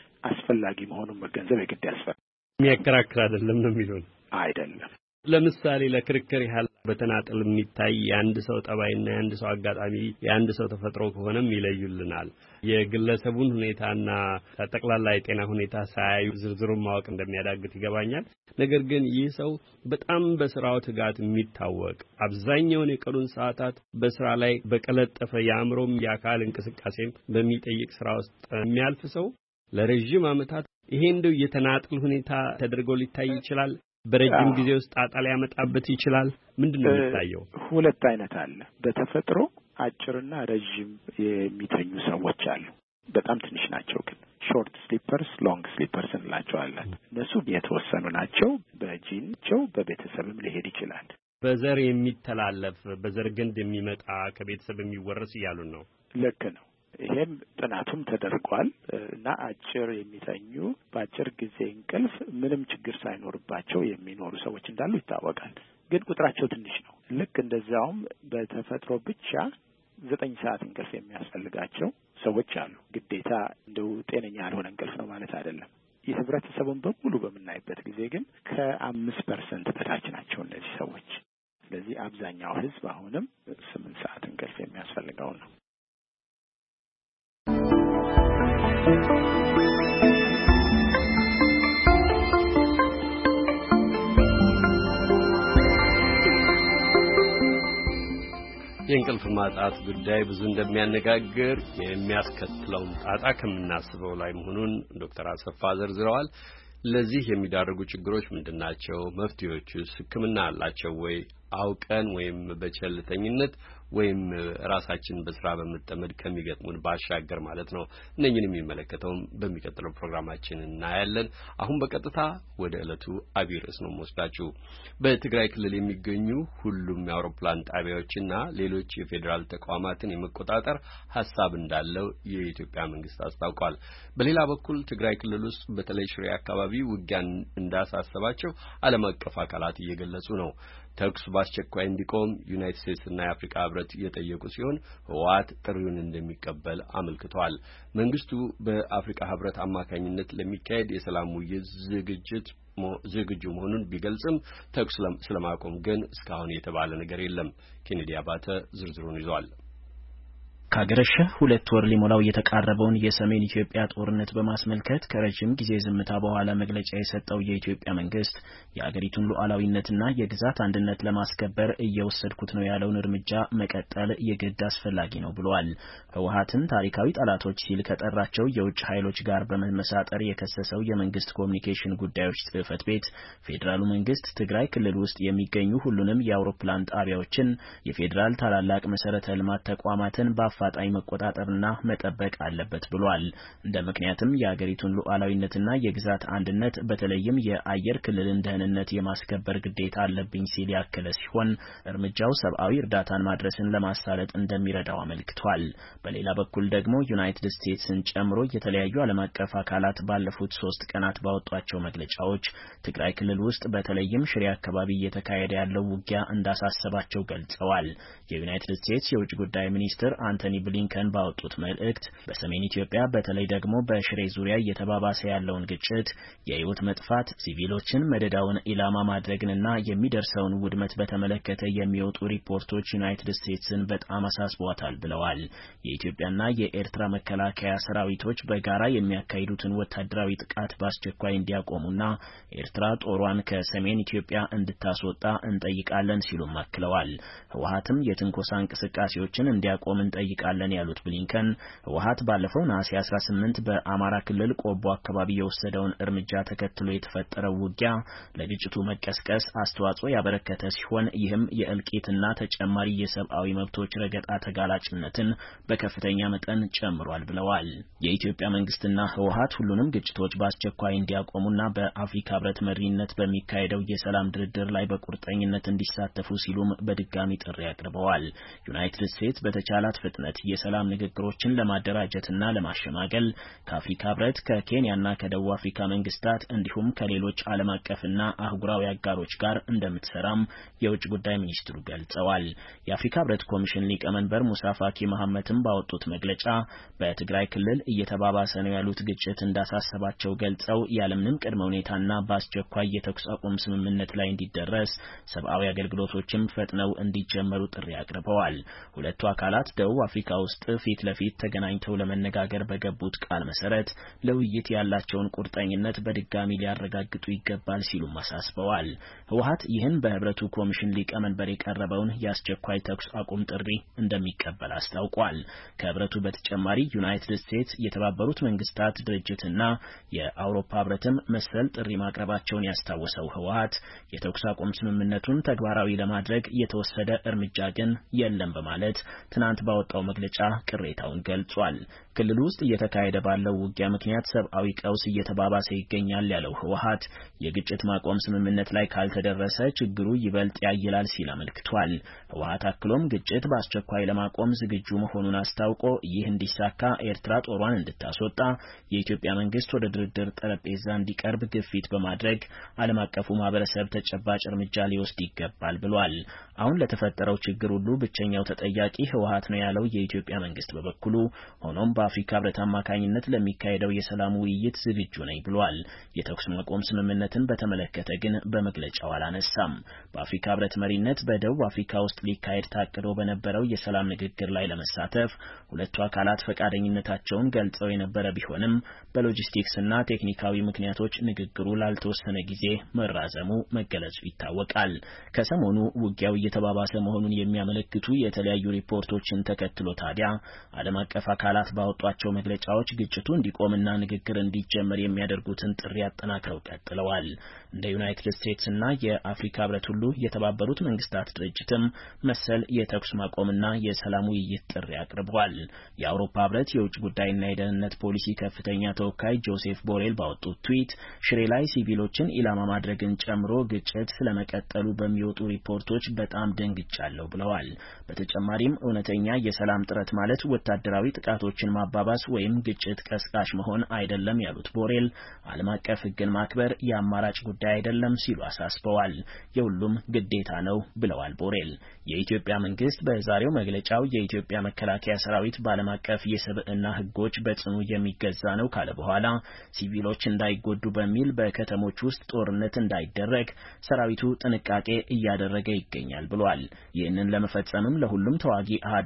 አስፈላጊ መሆኑን መገንዘብ የግድ ያስፈልጋል። የሚያከራክር አይደለም ነው የሚሉን አይደለም። ለምሳሌ ለክርክር ያህል በተናጠል የሚታይ የአንድ ሰው ጠባይና የአንድ ሰው አጋጣሚ የአንድ ሰው ተፈጥሮ ከሆነም ይለዩልናል። የግለሰቡን ሁኔታና ጠቅላላ የጤና ሁኔታ ሳያዩ ዝርዝሩን ማወቅ እንደሚያዳግት ይገባኛል። ነገር ግን ይህ ሰው በጣም በስራው ትጋት የሚታወቅ አብዛኛውን የቀኑን ሰዓታት በስራ ላይ በቀለጠፈ የአእምሮም የአካል እንቅስቃሴም በሚጠይቅ ስራ ውስጥ የሚያልፍ ሰው ለረጅም ዓመታት ይሄ እንደው የተናጠል ሁኔታ ተደርጎ ሊታይ ይችላል። በረጅም ጊዜ ውስጥ ጣጣ ሊያመጣበት ይችላል። ምንድነው የሚታየው? ሁለት አይነት አለ። በተፈጥሮ አጭርና ረጅም የሚተኙ ሰዎች አሉ። በጣም ትንሽ ናቸው ግን ሾርት ስሊፐርስ፣ ሎንግ ስሊፐርስ እንላቸዋለን። እነሱ የተወሰኑ ናቸው። በጂናቸው በቤተሰብም ሊሄድ ይችላል። በዘር የሚተላለፍ በዘር ግንድ የሚመጣ ከቤተሰብ የሚወረስ እያሉን ነው። ልክ ነው። ይሄም ጥናቱም ተደርጓል እና አጭር የሚተኙ በአጭር ጊዜ እንቅልፍ ምንም ችግር ሳይኖርባቸው የሚኖሩ ሰዎች እንዳሉ ይታወቃል። ግን ቁጥራቸው ትንሽ ነው። ልክ እንደዛውም በተፈጥሮ ብቻ 9 ሰዓት እንቅልፍ የሚያስፈልጋቸው ሰዎች አሉ። ግዴታ እንደው ጤነኛ ያልሆነ እንቅልፍ ነው ማለት አይደለም። የህብረተሰቡን በሙሉ በምናይበት ጊዜ ግን ከ5% በታች ናቸው እነዚህ ሰዎች። ስለዚህ አብዛኛው ህዝብ አሁንም 8 ሰዓት እንቅልፍ የሚያስፈልገው ነው። የእንቅልፍ ማጣት ጉዳይ ብዙ እንደሚያነጋግር የሚያስከትለውን ጣጣ ከምናስበው ላይ መሆኑን ዶክተር አሰፋ ዘርዝረዋል። ለዚህ የሚዳርጉ ችግሮች ምንድናቸው? መፍትሄዎቹስ ሕክምና አላቸው ወይ? አውቀን ወይም በቸልተኝነት ወይም ራሳችን በስራ በመጠመድ ከሚገጥሙን ባሻገር ማለት ነው። እነኝንም የሚመለከተውን በሚቀጥለው ፕሮግራማችን እናያለን። አሁን በቀጥታ ወደ ዕለቱ አብይ ርዕስ ነው የምወስዳችሁ። በትግራይ ክልል የሚገኙ ሁሉም የአውሮፕላን ጣቢያዎችና ሌሎች የፌዴራል ተቋማትን የመቆጣጠር ሐሳብ እንዳለው የኢትዮጵያ መንግስት አስታውቋል። በሌላ በኩል ትግራይ ክልል ውስጥ በተለይ ሽሬ አካባቢ ውጊያን እንዳሳሰባቸው ዓለም አቀፍ አካላት እየገለጹ ነው። ተኩስ በአስቸኳይ እንዲቆም ዩናይትድ ስቴትስ እና የአፍሪካ ህብረት እየጠየቁ ሲሆን ህወሓት ጥሪውን እንደሚቀበል አመልክቷል። መንግስቱ በአፍሪካ ህብረት አማካኝነት ለሚካሄድ የሰላም ውይይት ዝግጁ መሆኑን ቢገልጽም ተኩስ ስለማቆም ግን እስካሁን የተባለ ነገር የለም። ኬኔዲ አባተ ዝርዝሩን ይዟል። ካገረሸ 2 ወር ሊሞላው የተቃረበውን የሰሜን ኢትዮጵያ ጦርነት በማስመልከት ከረጅም ጊዜ ዝምታ በኋላ መግለጫ የሰጠው የኢትዮጵያ መንግስት የአገሪቱን ሉዓላዊነትና የግዛት አንድነት ለማስከበር እየወሰድኩት ነው ያለውን እርምጃ መቀጠል የግድ አስፈላጊ ነው ብሏል። ህወሓትን ታሪካዊ ጠላቶች ሲል ከጠራቸው የውጭ ኃይሎች ጋር በመመሳጠር የከሰሰው የመንግስት ኮሚኒኬሽን ጉዳዮች ጽሕፈት ቤት ፌዴራሉ መንግስት ትግራይ ክልል ውስጥ የሚገኙ ሁሉንም የአውሮፕላን ጣቢያዎችን፣ የፌዴራል ታላላቅ መሰረተ ልማት ተቋማትን አፋጣኝ መቆጣጠርና መጠበቅ አለበት ብሏል። እንደ ምክንያትም የአገሪቱን ሉዓላዊነትና የግዛት አንድነት በተለይም የአየር ክልልን ደህንነት የማስከበር ግዴታ አለብኝ ሲል ያከለ ሲሆን እርምጃው ሰብአዊ እርዳታን ማድረስን ለማሳለጥ እንደሚረዳው አመልክቷል። በሌላ በኩል ደግሞ ዩናይትድ ስቴትስን ጨምሮ የተለያዩ ዓለም አቀፍ አካላት ባለፉት 3 ቀናት ባወጧቸው መግለጫዎች ትግራይ ክልል ውስጥ በተለይም ሽሬ አካባቢ እየተካሄደ ያለው ውጊያ እንዳሳሰባቸው ገልጸዋል። የዩናይትድ ስቴትስ የውጭ ጉዳይ ሚኒስትር አንቶኒ ብሊንከን ባወጡት መልእክት በሰሜን ኢትዮጵያ በተለይ ደግሞ በሽሬ ዙሪያ እየተባባሰ ያለውን ግጭት፣ የህይወት መጥፋት፣ ሲቪሎችን መደዳውን ኢላማ ማድረግንና የሚደርሰውን ውድመት በተመለከተ የሚወጡ ሪፖርቶች ዩናይትድ ስቴትስን በጣም አሳስቧታል ብለዋል። የኢትዮጵያና የኤርትራ መከላከያ ሰራዊቶች በጋራ የሚያካሂዱትን ወታደራዊ ጥቃት በአስቸኳይ እንዲያቆሙና ኤርትራ ጦሯን ከሰሜን ኢትዮጵያ እንድታስወጣ እንጠይቃለን ሲሉም አክለዋል። ህወሓትም የትንኮሳ እንቅስቃሴዎችን እንዲያቆም እንጠይቃለን ያሉት ብሊንከን ህወሓት ባለፈው ነሐሴ 18 በአማራ ክልል ቆቦ አካባቢ የወሰደውን እርምጃ ተከትሎ የተፈጠረው ውጊያ ለግጭቱ መቀስቀስ አስተዋጽኦ ያበረከተ ሲሆን ይህም የእልቂትና ተጨማሪ የሰብአዊ መብቶች ረገጣ ተጋላጭነትን በከፍተኛ መጠን ጨምሯል ብለዋል። የኢትዮጵያ መንግስትና ህወሓት ሁሉንም ግጭቶች በአስቸኳይ እንዲያቆሙና በአፍሪካ ህብረት መሪነት በሚካሄደው የሰላም ድርድር ላይ በቁርጠኝነት እንዲሳተፉ ሲሉም በድጋሚ ጥሪ አቅርበዋል። ዩናይትድ ስቴትስ በተቻላት ፍጥነት የሰላም ንግግሮችን ለማደራጀትና ለማሸማገል ከአፍሪካ ህብረት ከኬንያና ከደቡብ አፍሪካ መንግስታት እንዲሁም ከሌሎች ዓለም አቀፍና አህጉራዊ አጋሮች ጋር እንደምትሰራም የውጭ ጉዳይ ሚኒስትሩ ገልጸዋል። የአፍሪካ ህብረት ኮሚሽን ሊቀመንበር ሙሳ ፋኪ መሐመድም ባወጡት መግለጫ በትግራይ ክልል እየተባባሰ ነው ያሉት ግጭት እንዳሳሰባቸው ገልጸው ያለምንም ቅድመ ሁኔታና በአስቸኳይ የተኩስ አቁም ስምምነት ላይ እንዲደረስ ሰብአዊ አገልግሎቶችም ፈጥነው እንዲጀመሩ ጥሪ አቅርበዋል። ሁለቱ አካላት ደቡብ አፍሪካ ውስጥ ፊት ለፊት ተገናኝተው ለመነጋገር በገቡት ቃል መሰረት ለውይይት ያላቸውን ቁርጠኝነት በድጋሚ ሊያረጋግጡ ይገባል ሲሉም አሳስበዋል። ህወሓት ይህን በህብረቱ ኮሚሽን ሊቀመንበር የቀረበውን የአስቸኳይ ተኩስ አቁም ጥሪ እንደሚቀበል አስታውቋል። ከህብረቱ በተጨማሪ ዩናይትድ ስቴትስ፣ የተባበሩት መንግስታት ድርጅትና የአውሮፓ ህብረትም መሰል ጥሪ ማቅረባቸውን ያስታወሰው ህወሓት የተኩስ አቁም ስምምነቱን ተግባራዊ ለማድረግ የተወሰደ እርምጃ ግን የለም በማለት ትናንት ባወጣው መግለጫ ቅሬታውን ገልጿል። ክልሉ ውስጥ እየተካሄደ ባለው ውጊያ ምክንያት ሰብአዊ ቀውስ እየተባባሰ ይገኛል ያለው ህወሓት የግጭት ማቆም ስምምነት ላይ ካልተደረሰ ችግሩ ይበልጥ ያይላል ሲል አመልክቷል። ህወሓት አክሎም ግጭት በአስቸኳይ ለማቆም ዝግጁ መሆኑን አስታውቆ ይህ እንዲሳካ ኤርትራ ጦሯን እንድታስወጣ የኢትዮጵያ መንግስት ወደ ድርድር ጠረጴዛ እንዲቀርብ ግፊት በማድረግ ዓለም አቀፉ ማህበረሰብ ተጨባጭ እርምጃ ሊወስድ ይገባል ብሏል። አሁን ለተፈጠረው ችግር ሁሉ ብቸኛው ተጠያቂ ህወሓት ነው ያለው የኢትዮጵያ መንግስት በበኩሉ ሆኖም በአፍሪካ ህብረት አማካኝነት ለሚካሄደው የሰላም ውይይት ዝግጁ ነኝ ብሏል። የተኩስ ማቆም ስምምነትን በተመለከተ ግን በመግለጫው አላነሳም። በአፍሪካ ህብረት መሪነት በደቡብ አፍሪካ ውስጥ ሊካሄድ ታቅዶ በነበረው የሰላም ንግግር ላይ ለመሳተፍ ሁለቱ አካላት ፈቃደኝነታቸውን ገልጸው የነበረ ቢሆንም በሎጂስቲክስና ቴክኒካዊ ምክንያቶች ንግግሩ ላልተወሰነ ጊዜ መራዘሙ መገለጹ ይታወቃል። ከሰሞኑ ውጊያው እየተባባሰ መሆኑን የሚያመለክቱ የተለያዩ ሪፖርቶችን ተከትሎ ታዲያ ዓለም አቀፍ አካላት ባወጧቸው መግለጫዎች ግጭቱ እንዲቆምና ንግግር እንዲጀመር የሚያደርጉትን ጥሪ አጠናክረው ቀጥለዋል። እንደ ዩናይትድ ስቴትስና የአፍሪካ ህብረት ሁሉ የተባበሩት መንግስታት ድርጅትም መሰል የተኩስ ማቆምና የሰላም ውይይት ጥሪ አቅርበዋል። የአውሮፓ ህብረት የውጭ ጉዳይና የደህንነት ፖሊሲ ከፍተኛ ተወካይ ጆሴፍ ቦሬል ባወጡት ትዊት ሽሬ ላይ ሲቪሎችን ኢላማ ማድረግን ጨምሮ ግጭት ስለመቀጠሉ በሚወጡ ሪፖርቶች በጣም ደንግጫለሁ ብለዋል። በተጨማሪም እውነተኛ የሰላም ጥረት ማለት ወታደራዊ ጥቃቶችን ማባባስ ወይም ግጭት ቀስቃሽ መሆን አይደለም ያሉት ቦሬል ዓለም አቀፍ ህግን ማክበር የአማራጭ ጉዳይ አይደለም ሲሉ አሳስበዋል። የሁሉም ግዴታ ነው ብለዋል ቦሬል። የኢትዮጵያ መንግስት በዛሬው መግለጫው የኢትዮጵያ መከላከያ ሰራዊት በዓለም አቀፍ የሰብዕና ህጎች በጽኑ የሚገዛ ነው ካለ በኋላ ሲቪሎች እንዳይጎዱ በሚል በከተሞች ውስጥ ጦርነት እንዳይደረግ ሰራዊቱ ጥንቃቄ እያደረገ ይገኛል ብሏል። ይህንን ለመፈጸምም ለሁሉም ተዋጊ አሃዶች ጥብቅ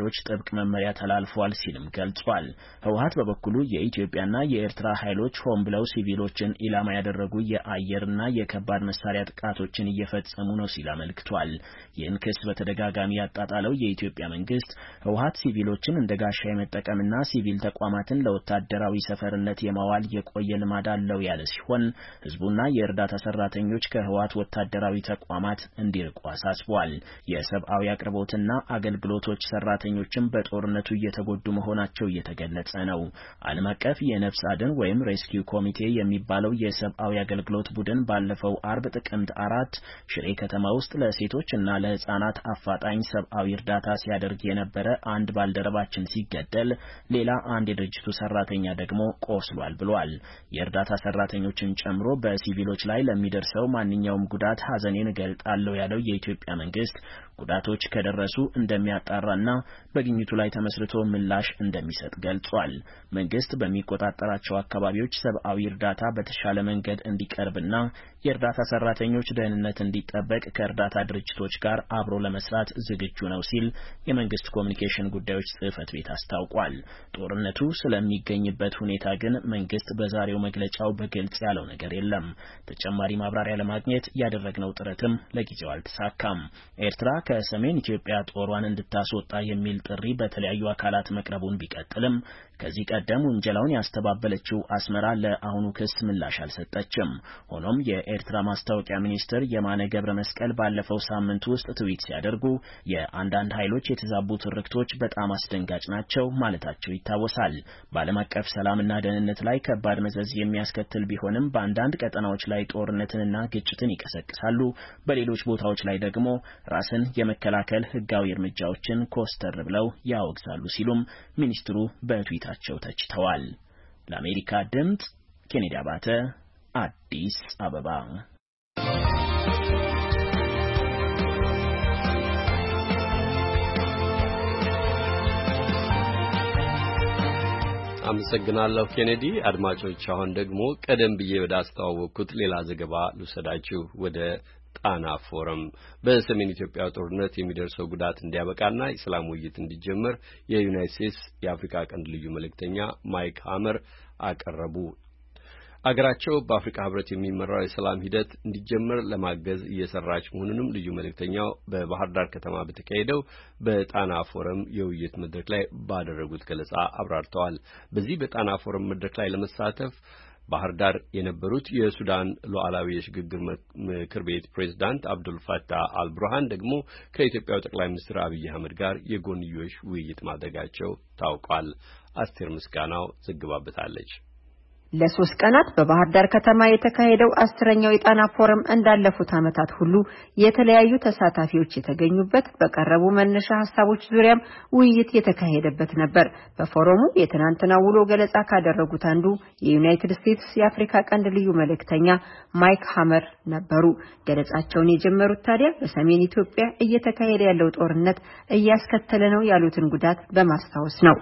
መመሪያ ተላልፏል ሲልም ገልጿል። ህወሓት በበኩሉ የኢትዮጵያና የኤርትራ ኃይሎች ሆን ብለው ሲቪሎችን ኢላማ ያደረጉ የአየርና የከባድ መሳሪያ ጥቃቶችን እየፈጸሙ ነው ሲል አመልክቷል። ይህን ክስ በተደጋጋሚ ያጣጣለው የኢትዮጵያ መንግስት ህወሓት ሲቪሎችን እንደ ጋሻ የመጠቀምና ሲቪል ተቋማትን ለወታደራዊ ሰፈርነት የማዋል የቆየ ልማድ አለው ያለ ሲሆን ህዝቡና የእርዳታ ሰራተኞች ከህወሓት ወታደራዊ ተቋማት እንዲርቁ አሳስቧል። የሰብአዊ አቅርቦትና አገልግሎቶች ሰራተኞችም በጦርነቱ እየተጎዱ መሆናቸው እየተገለጸ ነው። ዓለም አቀፍ የነፍስ አድን ወይም ሬስኪው ኮሚቴ የሚባለው የሰብአዊ አገልግሎት ቡድን ባለፈው አርብ ጥቅምት 4 ሽሬ ከተማ ውስጥ ለሴቶችና ለህፃናት አፋጣኝ ሰብአዊ እርዳታ ሲያደርግ የነበረ አንድ ባልደረባችን ሲገደል ሌላ አንድ የድርጅቱ ሰራተኛ ደግሞ ቆስሏል ብሏል። የእርዳታ ሰራተኞችን ጨምሮ በሲቪሎች ላይ ለሚደርሰው ማንኛውም ጉዳት ሐዘኔን እገልጣለሁ ያለው የኢትዮጵያ መንግስት ጉዳቶች ከደረሱ እንደሚያጣራና በግኝቱ ላይ ተመስርቶ ምላሽ እንደሚሰጥ ገልጿል። መንግስት በሚቆጣጠራቸው አካባቢዎች ሰብአዊ እርዳታ በተሻለ መንገድ እንዲቀርብና የእርዳታ ሰራተኞች ደህንነት እንዲጠበቅ ከእርዳታ ድርጅቶች ጋር አብሮ ለመስራት ዝግጁ ነው ሲል የመንግስት ኮሙኒኬሽን ጉዳዮች ጽህፈት ቤት አስታውቋል። ጦርነቱ ስለሚገኝበት ሁኔታ ግን መንግስት በዛሬው መግለጫው በግልጽ ያለው ነገር የለም። ተጨማሪ ማብራሪያ ለማግኘት ያደረግነው ጥረትም ለጊዜው አልተሳካም። ኤርትራ ከሰሜን ኢትዮጵያ ጦሯን እንድታስወጣ የሚል ጥሪ በተለያዩ አካላት መቅረቡን ቢቀጥልም ከዚህ ቀደም ወንጀላውን ያስተባበለችው አስመራ ለአሁኑ ክስ ምላሽ አልሰጠችም። ሆኖም የኤርትራ ማስታወቂያ ሚኒስትር የማነ ገብረ መስቀል ባለፈው ሳምንት ውስጥ ትዊት ሲያደርጉ የአንዳንድ ኃይሎች የተዛቡ ትርክቶች በጣም አስደንጋጭ ናቸው ማለታቸው ይታወሳል። በዓለም አቀፍ ሰላምና ደህንነት ላይ ከባድ መዘዝ የሚያስከትል ቢሆንም በአንዳንድ ቀጠናዎች ላይ ጦርነትንና ግጭትን ይቀሰቅሳሉ፣ በሌሎች ቦታዎች ላይ ደግሞ ራስን የመከላከል ህጋዊ እርምጃዎችን ኮስተር ብለው ያወግዛሉ ሲሉም ሚኒስትሩ በትዊታቸው ተችተዋል። ለአሜሪካ ድምጽ ኬኔዲ አባተ አዲስ አበባ። አመሰግናለሁ ኬኔዲ። አድማጮች አሁን ደግሞ ቀደም ብዬ ወደ አስተዋወቅኩት ሌላ ዘገባ ልውሰዳችሁ። ወደ ጣና ፎረም በሰሜን ኢትዮጵያ ጦርነት የሚደርሰው ጉዳት እንዲያበቃና የሰላም ውይይት እንዲጀመር የዩናይትድ ስቴትስ የአፍሪካ ቀንድ ልዩ መልእክተኛ ማይክ ሃመር አቀረቡ። አገራቸው በአፍሪካ ህብረት የሚመራው የሰላም ሂደት እንዲጀመር ለማገዝ እየሰራች መሆኑንም ልዩ መልእክተኛው በባህር ዳር ከተማ በተካሄደው በጣና ፎረም የውይይት መድረክ ላይ ባደረጉት ገለጻ አብራርተዋል። በዚህ በጣና ፎረም መድረክ ላይ ለመሳተፍ ባህር ዳር የነበሩት የሱዳን ሉዓላዊ የሽግግር ምክር ቤት ፕሬዝዳንት አብዱል ፈታህ አልቡርሃን ደግሞ ከኢትዮጵያው ጠቅላይ ሚኒስትር አብይ አህመድ ጋር የጎንዮሽ ውይይት ማድረጋቸው ታውቋል። አስቴር ምስጋናው ዘግባበታለች። ለሶስት ቀናት በባህር ዳር ከተማ የተካሄደው 10ኛው የጣና ፎረም እንዳለፉት ዓመታት ሁሉ የተለያዩ ተሳታፊዎች የተገኙበት በቀረቡ መነሻ ሐሳቦች ዙሪያም ውይይት የተካሄደበት ነበር። በፎረሙ የትናንትና ውሎ ገለጻ ካደረጉት አንዱ የዩናይትድ ስቴትስ የአፍሪካ ቀንድ ልዩ መልእክተኛ ማይክ ሃመር ነበሩ። ገለጻቸውን የጀመሩት ታዲያ በሰሜን ኢትዮጵያ እየተካሄደ ያለው ጦርነት እያስከተለ ነው ያሉትን ጉዳት በማስታወስ ነው።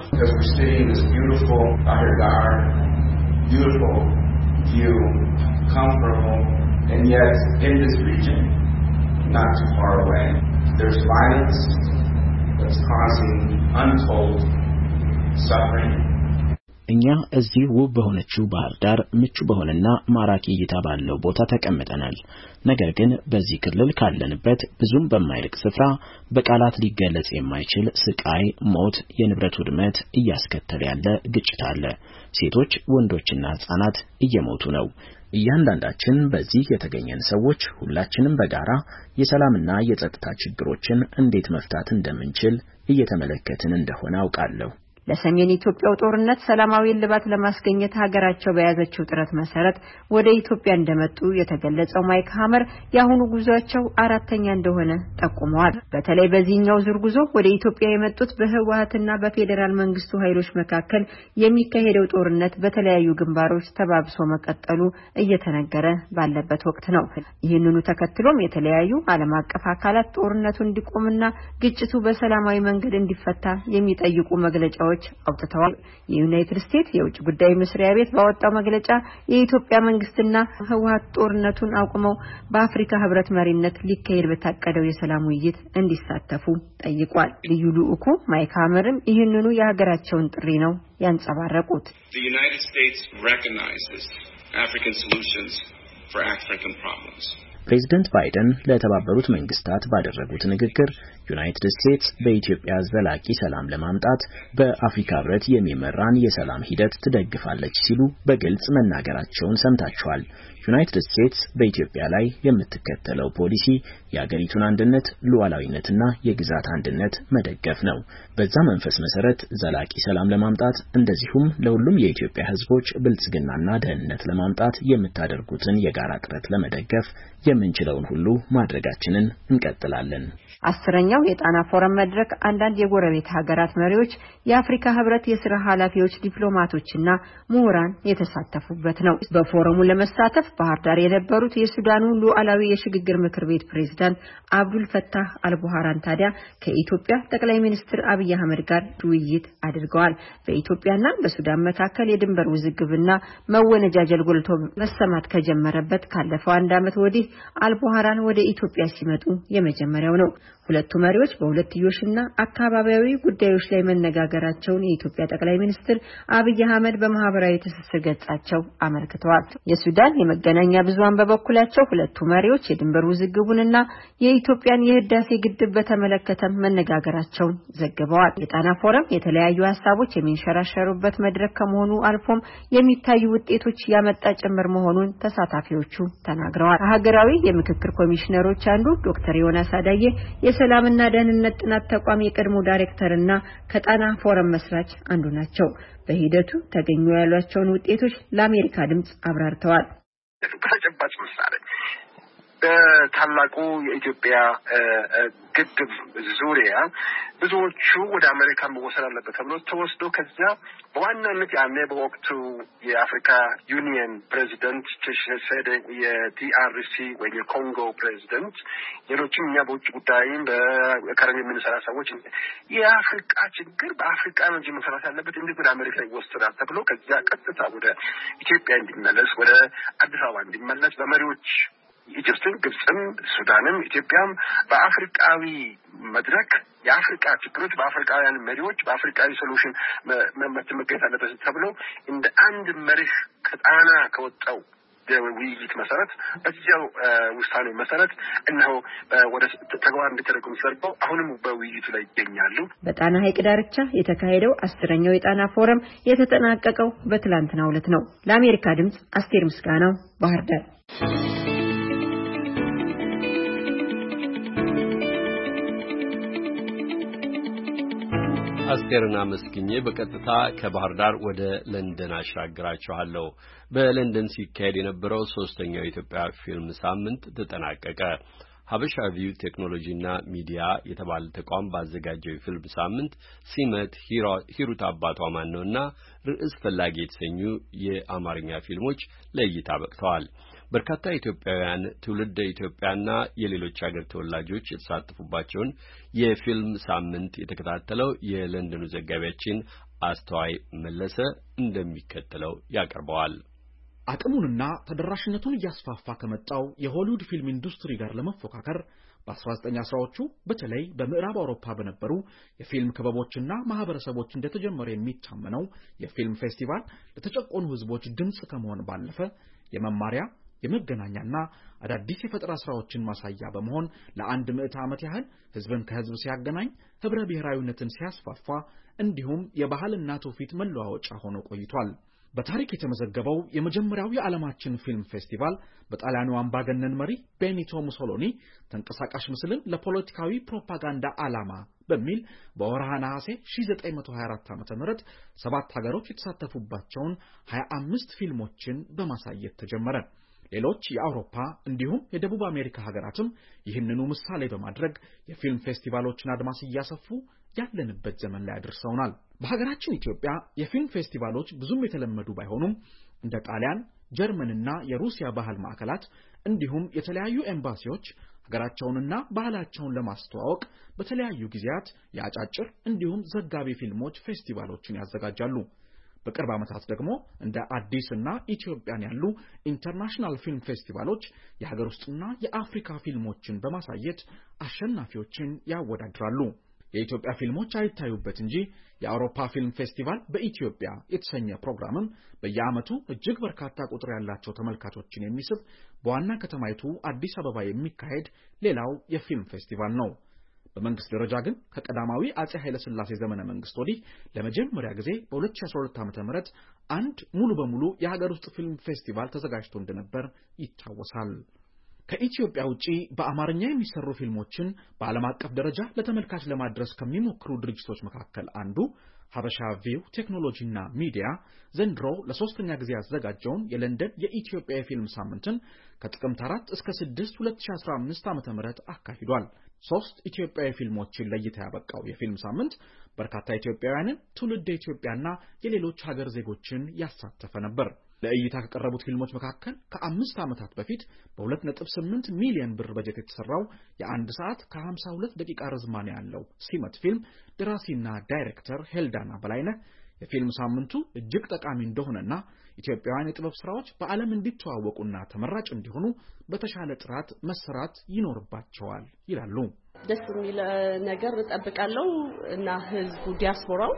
Beautiful view, comfortable, and yet in this region, not too far away, there's violence that's causing untold suffering. እኛ እዚህ ውብ በሆነችው ባህር ዳር ምቹ በሆነና ማራኪ እይታ ባለው ቦታ ተቀምጠናል። ነገር ግን በዚህ ክልል ካለንበት ብዙም በማይርቅ ስፍራ በቃላት ሊገለጽ የማይችል ስቃይ፣ ሞት፣ የንብረት ውድመት እያስከተለ ያለ ግጭት አለ። ሴቶች፣ ወንዶችና ህጻናት እየሞቱ ነው። እያንዳንዳችን በዚህ የተገኘን ሰዎች ሁላችንም በጋራ የሰላምና የጸጥታ ችግሮችን እንዴት መፍታት እንደምንችል እየተመለከትን እንደሆነ አውቃለሁ። ለሰሜን ኢትዮጵያው ጦርነት ሰላማዊ እልባት ለማስገኘት ሀገራቸው በያዘችው ጥረት መሰረት ወደ ኢትዮጵያ እንደመጡ የተገለጸው ማይክ ሃመር የአሁኑ ጉዟቸው አራተኛ እንደሆነ ጠቁመዋል። በተለይ በዚህኛው ዙር ጉዞ ወደ ኢትዮጵያ የመጡት በህወሓትና በፌዴራል መንግስቱ ኃይሎች መካከል የሚካሄደው ጦርነት በተለያዩ ግንባሮች ተባብሶ መቀጠሉ እየተነገረ ባለበት ወቅት ነው። ይህንኑ ተከትሎም የተለያዩ ዓለም አቀፍ አካላት ጦርነቱ እንዲቆምና ግጭቱ በሰላማዊ መንገድ እንዲፈታ የሚጠይቁ መግለጫዎች መግለጫዎች አውጥተዋል። የዩናይትድ ስቴትስ የውጭ ጉዳይ መስሪያ ቤት ባወጣው መግለጫ የኢትዮጵያ መንግስትና ህወሓት ጦርነቱን አቁመው በአፍሪካ ህብረት መሪነት ሊካሄድ በታቀደው የሰላም ውይይት እንዲሳተፉ ጠይቋል። ልዩ ልኡኩ ማይክ ሀመርም ይህንኑ የሀገራቸውን ጥሪ ነው ያንጸባረቁት። The United States recognizes African solutions for African problems. ፕሬዝዳንት ባይደን ለተባበሩት መንግስታት ባደረጉት ንግግር ዩናይትድ ስቴትስ በኢትዮጵያ ዘላቂ ሰላም ለማምጣት በአፍሪካ ህብረት የሚመራን የሰላም ሂደት ትደግፋለች ሲሉ በግልጽ መናገራቸውን ሰምታችኋል። ዩናይትድ ስቴትስ በኢትዮጵያ ላይ የምትከተለው ፖሊሲ የአገሪቱን አንድነት፣ ሉዓላዊነትና የግዛት አንድነት መደገፍ ነው። በዛ መንፈስ መሰረት ዘላቂ ሰላም ለማምጣት እንደዚሁም ለሁሉም የኢትዮጵያ ህዝቦች ብልጽግናና ደህንነት ለማምጣት የምታደርጉትን የጋራ ጥረት ለመደገፍ የምንችለውን ሁሉ ማድረጋችንን እንቀጥላለን። 10ኛው የጣና ፎረም መድረክ አንዳንድ የጎረቤት ሀገራት መሪዎች፣ የአፍሪካ ህብረት የሥራ ኃላፊዎች፣ ዲፕሎማቶችና ምሁራን የተሳተፉበት ነው። በፎረሙ ለመሳተፍ ባህር ዳር የነበሩት የሱዳኑ ሉዓላዊ የሽግግር ምክር ቤት ፕሬዝዳንት አብዱል ፈታህ አልቡሃራን ታዲያ ከኢትዮጵያ ጠቅላይ ሚኒስትር አብይ አህመድ ጋር ውይይት አድርገዋል። በኢትዮጵያና በሱዳን መካከል የድንበር ውዝግብና መወነጃጀል ጎልቶ መሰማት ከጀመረበት ካለፈው አንድ ዓመት ወዲህ አልቡሃራን ወደ ኢትዮጵያ ሲመጡ የመጀመሪያው ነው። ሁለቱ መሪዎች በሁለትዮሽና አካባቢያዊ ጉዳዮች ላይ መነጋገራቸውን የኢትዮጵያ ጠቅላይ ሚኒስትር አብይ አህመድ በማህበራዊ ትስስር ገጻቸው አመልክተዋል። የሱዳን የመገናኛ ብዙሃን በበኩላቸው ሁለቱ መሪዎች የድንበር ውዝግቡንና የኢትዮጵያን የህዳሴ ግድብ በተመለከተ መነጋገራቸውን ዘግበዋል። የጣና ፎረም የተለያዩ ሀሳቦች የሚንሸራሸሩበት መድረክ ከመሆኑ አልፎም የሚታዩ ውጤቶች ያመጣ ጭምር መሆኑን ተሳታፊዎቹ ተናግረዋል። ሀገራዊ የምክክር ኮሚሽነሮች አንዱ ዶክተር ዮናስ አዳዬ የሰላምና ደህንነት ጥናት ተቋም የቀድሞ ዳይሬክተርና ከጣና ፎረም መስራች አንዱ ናቸው። በሂደቱ ተገኙ ያሏቸውን ውጤቶች ለአሜሪካ ድምጽ አብራርተዋል። ተጨባጭ ምሳሌ በታላቁ የኢትዮጵያ ግድብ ዙሪያ ብዙዎቹ ወደ አሜሪካ መወሰድ አለበት ተብሎ ተወስዶ ከዛ በዋናነት ያኔ በወቅቱ የአፍሪካ ዩኒየን ፕሬዚደንት ቺሴኬዲ የዲአርሲ ወይ የኮንጎ ፕሬዚደንት ሌሎችም እኛ በውጭ ጉዳይም በከረም የምንሰራ ሰዎች የአፍሪካ ችግር በአፍሪካ ነው እንጂ መሰራት ያለበት እንዴት ወደ አሜሪካ ይወሰዳል ተብሎ ከዛ ቀጥታ ወደ ኢትዮጵያ እንዲመለስ ወደ አዲስ አበባ እንዲመለስ በመሪዎች ኢጅፕትም፣ ግብጽም፣ ሱዳንም ኢትዮጵያም በአፍሪካዊ መድረክ የአፍሪካ ችግሮች በአፍሪካውያን መሪዎች በአፍሪካዊ ሶሉሽን መገኘት አለበት ተብሎ እንደ አንድ መርህ ከጣና ከወጣው ውይይት መሰረት በዚያው ውሳኔ መሰረት እነሆ ወደ ተግባር እንዲተረጎም ተደርገው አሁንም በውይይቱ ላይ ይገኛሉ። በጣና ሐይቅ ዳርቻ የተካሄደው 10ኛው የጣና ፎረም የተጠናቀቀው በትላንትናው ዕለት ነው። ለአሜሪካ ድምጽ አስቴር ምስጋናው ባህር ዳር። አስቴርና መስኪኜ በቀጥታ ከባህር ዳር ወደ ለንደን አሻግራችኋለሁ። በለንደን ሲካሄድ የነበረው 3ኛው የኢትዮጵያ ፊልም ሳምንት ተጠናቀቀ። ሀበሻ ቪው ቴክኖሎጂና ሚዲያ የተባለ ተቋም ባዘጋጀው የፊልም ሳምንት ሲመት፣ ሂሩት አባቷ ማን ነውና ርዕስ ፈላጊ የተሰኙ የአማርኛ ፊልሞች ለእይታ በቅተዋል። በርካታ ኢትዮጵያውያን ትውልደ ኢትዮጵያና የሌሎች ሀገር ተወላጆች የተሳተፉባቸውን የፊልም ሳምንት የተከታተለው የለንደኑ ዘጋቢያችን አስተዋይ መለሰ እንደሚከተለው ያቀርበዋል። አቅሙንና ተደራሽነቱን እያስፋፋ ከመጣው የሆሊውድ ፊልም ኢንዱስትሪ ጋር ለመፎካከር በ1910ዎቹ በተለይ በምዕራብ አውሮፓ በነበሩ የፊልም ክበቦችና ማህበረሰቦች እንደተጀመረ የሚታመነው የፊልም ፌስቲቫል ለተጨቆኑ ህዝቦች ድምጽ ከመሆን ባለፈ የመማሪያ የመገናኛና አዳዲስ የፈጠራ ስራዎችን ማሳያ በመሆን ለአንድ ምዕተ ዓመት ያህል ህዝብን ከህዝብ ሲያገናኝ ህብረ ብሔራዊነትን ሲያስፋፋ እንዲሁም የባህልና ትውፊት መለዋወጫ ሆኖ ቆይቷል። በታሪክ የተመዘገበው የመጀመሪያው የዓለማችን ፊልም ፌስቲቫል በጣሊያኑ አምባገነን መሪ ቤኒቶ ሙሶሎኒ ተንቀሳቃሽ ምስልን ለፖለቲካዊ ፕሮፓጋንዳ ዓላማ በሚል በወርሃ ነሐሴ 1924 ዓ.ም 7 ሀገሮች የተሳተፉባቸውን 25 ፊልሞችን በማሳየት ተጀመረ። ሌሎች የአውሮፓ እንዲሁም የደቡብ አሜሪካ ሀገራትም ይህንኑ ምሳሌ በማድረግ የፊልም ፌስቲቫሎችን አድማስ እያሰፉ ያለንበት ዘመን ላይ አድርሰውናል። በሀገራችን ኢትዮጵያ የፊልም ፌስቲቫሎች ብዙም የተለመዱ ባይሆኑም እንደ ጣሊያን፣ ጀርመንና የሩሲያ ባህል ማዕከላት እንዲሁም የተለያዩ ኤምባሲዎች ሀገራቸውንና ባህላቸውን ለማስተዋወቅ በተለያዩ ጊዜያት ያጫጭር እንዲሁም ዘጋቢ ፊልሞች ፌስቲቫሎችን ያዘጋጃሉ። በቅርብ ዓመታት ደግሞ እንደ አዲስና ኢትዮጵያን ያሉ ኢንተርናሽናል ፊልም ፌስቲቫሎች የሀገር ውስጥና የአፍሪካ ፊልሞችን በማሳየት አሸናፊዎችን ያወዳድራሉ። የኢትዮጵያ ፊልሞች አይታዩበት እንጂ የአውሮፓ ፊልም ፌስቲቫል በኢትዮጵያ የተሰኘ ፕሮግራምም በየዓመቱ እጅግ በርካታ ቁጥር ያላቸው ተመልካቾችን የሚስብ በዋና ከተማይቱ አዲስ አበባ የሚካሄድ ሌላው የፊልም ፌስቲቫል ነው። በመንግስት ደረጃ ግን ከቀዳማዊ አጼ ኃይለ ሥላሴ ዘመነ መንግስት ወዲህ ለመጀመሪያ ጊዜ በ2012 ዓ.ም አንድ ሙሉ በሙሉ የሀገር ውስጥ ፊልም ፌስቲቫል ተዘጋጅቶ እንደነበር ይታወሳል። ከኢትዮጵያ ውጪ በአማርኛ የሚሰሩ ፊልሞችን በዓለም አቀፍ ደረጃ ለተመልካች ለማድረስ ከሚሞክሩ ድርጅቶች መካከል አንዱ ሀበሻ ቪው ቴክኖሎጂና ሚዲያ ዘንድሮ ለሶስተኛ ጊዜ ያዘጋጀውን የለንደን የኢትዮጵያ የፊልም ሳምንትን ከጥቅምት 4 እስከ 6 2015 ዓ.ም አካሂዷል። 3 ኢትዮጵያዊ ፊልሞችን ለይታ ያበቃው የፊልም ሳምንት በርካታ ኢትዮጵያውያንን ትውልደ ኢትዮጵያና የሌሎች ሀገር ዜጎችን ያሳተፈ ነበር። ለእይታ ከቀረቡት ፊልሞች መካከል ከ5 ዓመታት በፊት በ2.8 ሚሊዮን ብር በጀት የተሰራው የ1 ሰዓት ከ52 ደቂቃ ርዝማኔ ያለው ሲመት ፊልም ደራሲና ዳይሬክተር ሄልዳና በላይነህ የፊልም ሳምንቱ እጅግ ጠቃሚ እንደሆነና ኢትዮጵያውያን የጥበብ ስራዎች በዓለም እንዲተዋወቁና ተመራጭ እንዲሆኑ በተሻለ ጥራት መሰራት ይኖርባቸዋል ይላሉ። ደስ የሚል ነገር ተጠብቃለሁ እና ህዝቡ ዲያስፖራው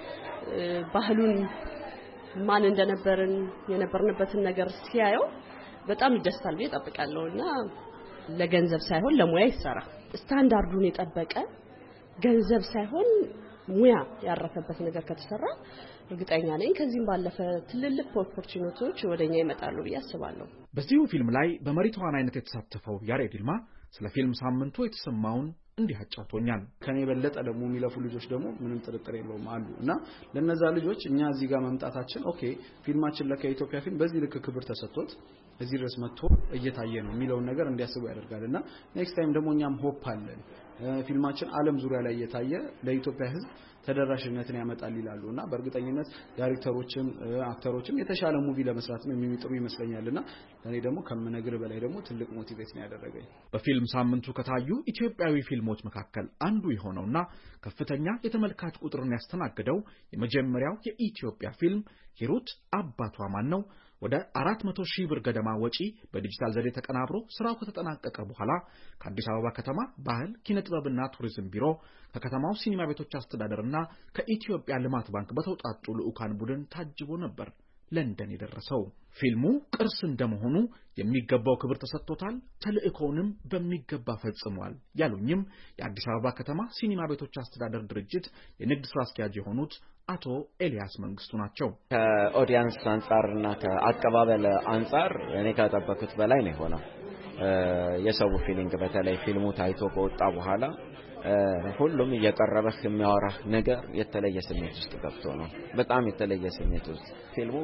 ባህሉን ማን እንደነበርን የነበርንበትን ነገር ሲያየው በጣም ይደስታል ብዬ ተጠብቃለሁና ለገንዘብ ሳይሆን ለሙያ ይሰራ ስታንዳርዱን የጠበቀ ገንዘብ ሳይሆን ሙያ ያረፈበት ነገር ከተሰራ እርግጠኛ ነኝ ከዚህም ባለፈ ትልልቅ ኦፖርቹኒቲዎች ወደኛ ይመጣሉ ብዬ አስባለሁ። በዚሁ ፊልም ላይ በመሪ ተዋናይነት የተሳተፈው ያሬድ ይልማ ስለ ፊልም ሳምንቱ የተሰማውን እንዲህ አጫውቶኛል። ከኔ በለጠ ደግሞ የሚለፉ ልጆች ደግሞ ምንም ጥርጥር የለውም አሉ እና ለነዛ ልጆች እኛ እዚህ ጋር መምጣታችን ኦኬ ፊልማችን ለከኢትዮጵያ ፊልም በዚህ ልክ ክብር ተሰጥቶት እዚህ ድረስ መጥቶ እየታየ ነው የሚለውን ነገር እንዲያስቡ ያደርጋልና ኔክስት ታይም ደግሞ እኛም ሆፕ አለን ፊልማችን ዓለም ዙሪያ ላይ እየታየ ለኢትዮጵያ ሕዝብ ተደራሽነትን ያመጣል ይላሉና በእርግጠኝነት ዳይሬክተሮችም አክተሮችም የተሻለ ሙቪ ለመስራትም የሚጥሩ ይመስለኛልና ለኔ ደግሞ ከምነግር በላይ ደግሞ ትልቅ ሞቲቬት ነው ያደረገኝ። በፊልም ሳምንቱ ከታዩ ኢትዮጵያዊ ፊልሞች መካከል አንዱ የሆነውና ከፍተኛ የተመልካች ቁጥርን ያስተናገደው የመጀመሪያው የኢትዮጵያ ፊልም ሂሩት አባቷ ማን ነው ወደ 400,000 ብር ገደማ ወጪ በዲጂታል ዘዴ ተቀናብሮ ስራው ከተጠናቀቀ በኋላ ከአዲስ አበባ ከተማ ባህል ኪነጥበብና ቱሪዝም ቢሮ ከከተማው ሲኒማ ቤቶች አስተዳደርና ከኢትዮጵያ ልማት ባንክ በተውጣጡ ልዑካን ቡድን ታጅቦ ነበር ለንደን የደረሰው። ፊልሙ ቅርስ እንደመሆኑ የሚገባው ክብር ተሰጥቶታል፣ ተልእኮውንም በሚገባ ፈጽሟል ያሉኝም የአዲስ አበባ ከተማ ሲኒማ ቤቶች አስተዳደር ድርጅት የንግድ ስራ አስኪያጅ የሆኑት አቶ ኤልያስ መንግስቱ ናቸው። ከኦዲየንስ አንጻርና ከአቀባበል አንጻር እኔ ከጠበቅኩት በላይ ነው የሆነው። የሰው ፊሊንግ በተለይ ፊልሙ ታይቶ ከወጣ በኋላ ሁሉም እየቀረበህ የሚያወራህ ነገር የተለየ ስሜት ውስጥ ገብቶ ነው። በጣም የተለየ ስሜት ውስጥ ፊልሙ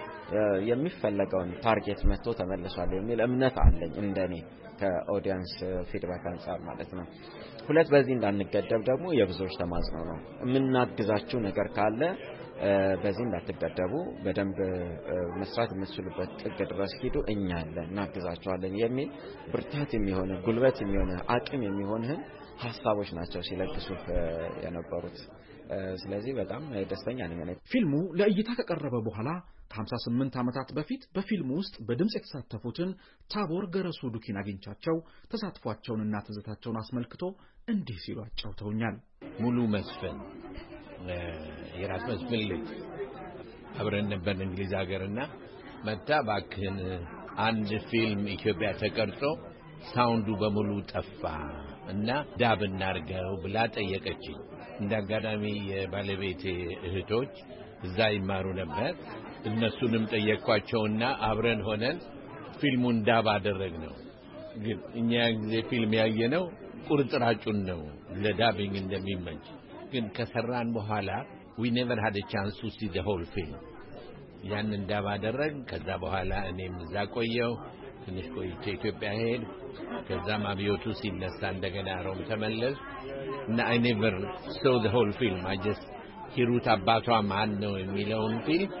የሚፈለገውን ታርጌት መጥቶ ተመልሷል የሚል እምነት አለኝ እንደኔ ከኦዲየንስ ፊድባክ አንጻር ማለት ነው። ሁለት በዚህ እንዳንገደብ ደግሞ የብዙዎች ተማጽኖ ነው። የምናግዛችሁ ነገር ካለ በዚህ እንዳትገደቡ በደንብ መስራት የምትችሉበት ጥግ ድረስ ሂዱ፣ እኛ አለን እናግዛችኋለን የሚል ብርታት የሚሆነ ጉልበት የሚሆነ አቅም የሚሆንህን ሐሳቦች ናቸው ሲለግሱ የነበሩት። ስለዚህ በጣም ደስተኛ ነኝ። ፊልሙ ለእይታ ከቀረበ በኋላ ከ58 ዓመታት በፊት በፊልሙ ውስጥ በድምጽ የተሳተፉትን ታቦር ገረሱ ዱኪን አግኝቻቸው ተሳትፏቸውንና ትዝታቸውን አስመልክቶ እንዲህ ሲሉ አጫውተውኛል። ሙሉ መስፍን የራስ መስፍን ልጅ አብረን ነበር እንግሊዝ ሀገርና መጣ ባክህን አንድ ፊልም ኢትዮጵያ ተቀርጾ ሳውንዱ በሙሉ ጠፋ እና ዳብ እናርገው ብላ ጠየቀችኝ። እንዳጋዳሚ የባለቤቴ እህቶች እዛ ይማሩ ነበር። እነሱንም ጠየቅኳቸውና አብረን ሆነን ፊልሙን ዳብ አደረግነው። ግን እኛ ጊዜ ፊልም ያየነው ቁርጥራጩን ነው ለዳቢንግ እንደሚመች። ግን ከሰራን በኋላ we never had a chance to see the whole film። ያንን ዳብ አደረግን። ከዛ በኋላ እኔም እዛ ቆየው ትንሽ ቆይቼ ኢትዮጵያ ሄድ። ከዛም አብዮቱ ሲነሳ እንደገና ሮም ተመለስ እና I never saw the whole film። I just ሂሩት አባቷ ማን ነው የሚለውን ፊልም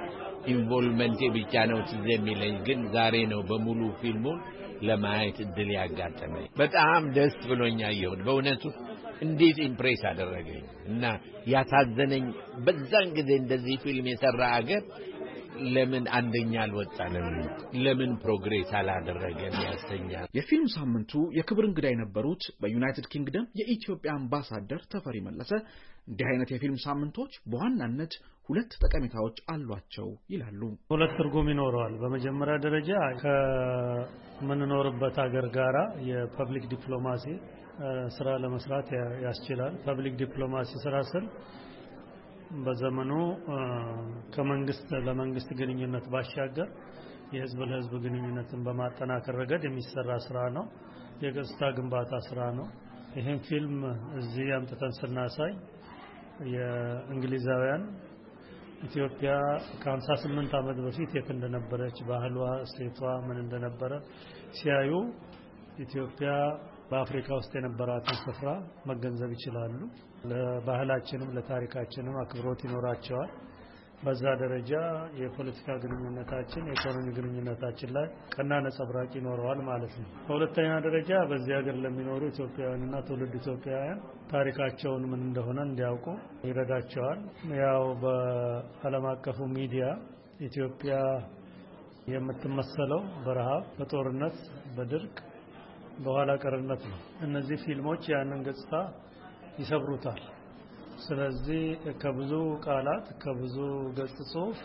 ኢንቮልቭመንት ብቻ ነው ትዝ የሚለኝ ግን ዛሬ ነው በሙሉ ፊልሙን ለማየት እድል ያጋጠመኝ በጣም ደስ ብሎኛል በእውነቱ እንዴት ኢምፕሬስ አደረገኝ እና ያሳዘነኝ በዛን ጊዜ እንደዚህ ፊልም የሰራ አገር ለምን አንደኛ አልወጣንም ለምን ፕሮግሬስ አላደረገም ያሰኛል። የፊልም ሳምንቱ የክብር እንግዳ የነበሩት በዩናይትድ ኪንግደም የኢትዮጵያ አምባሳደር ተፈሪ መለሰ እንዲህ አይነት የፊልም ሳምንቶች በዋናነት ሁለት ጠቀሜታዎች አሏቸው ይላሉ። ሁለት ትርጉም ይኖረዋል። በመጀመሪያ ደረጃ ከመንኖርበት ሀገር ጋራ የፐብሊክ ዲፕሎማሲ ስራ ለመስራት ያስችላል። ፐብሊክ ዲፕሎማሲ ስራ ስል በዘመኑ ከመንግስት ለመንግስት ግንኙነት ባሻገር የህዝብ ለህዝብ ግንኙነትን በማጠናከር ረገድ የሚሰራ ስራ ነው። የገጽታ ግንባታ ስራ ነው። ይሄን ፊልም እዚህ አምጥተን ስናሳይ የእንግሊዛውያን ኢትዮጵያ ከ58 ዓመት በፊት የት እንደነበረች ባህሏ እሴቷ ምን እንደነበረ ሲያዩ ኢትዮጵያ በአፍሪካ ውስጥ የነበራትን ስፍራ መገንዘብ ይችላሉ። ለባህላችንም ለታሪካችንም አክብሮት ይኖራቸዋል። በዛ ደረጃ የፖለቲካ ግንኙነታችን የኢኮኖሚ ግንኙነታችን ላይ ቀና ነጸብራቅ ይኖረዋል ማለት ነው። በሁለተኛ ደረጃ በዚህ ሀገር ለሚኖሩ ኢትዮጵያውያንና ትውልድ ኢትዮጵያውያን ታሪካቸውን ምን እንደሆነ እንዲያውቁ ይረዳቸዋል። ያው በዓለም አቀፉ ሚዲያ ኢትዮጵያ የምትመሰለው በረሃብ፣ በጦርነት፣ በድርቅ፣ በኋላ ቀርነት ነው። እነዚህ ፊልሞች ያንን ገጽታ ይሰብሩታል። ስለዚህ ከብዙ ቃላት ከብዙ ገጽ ጽሁፍ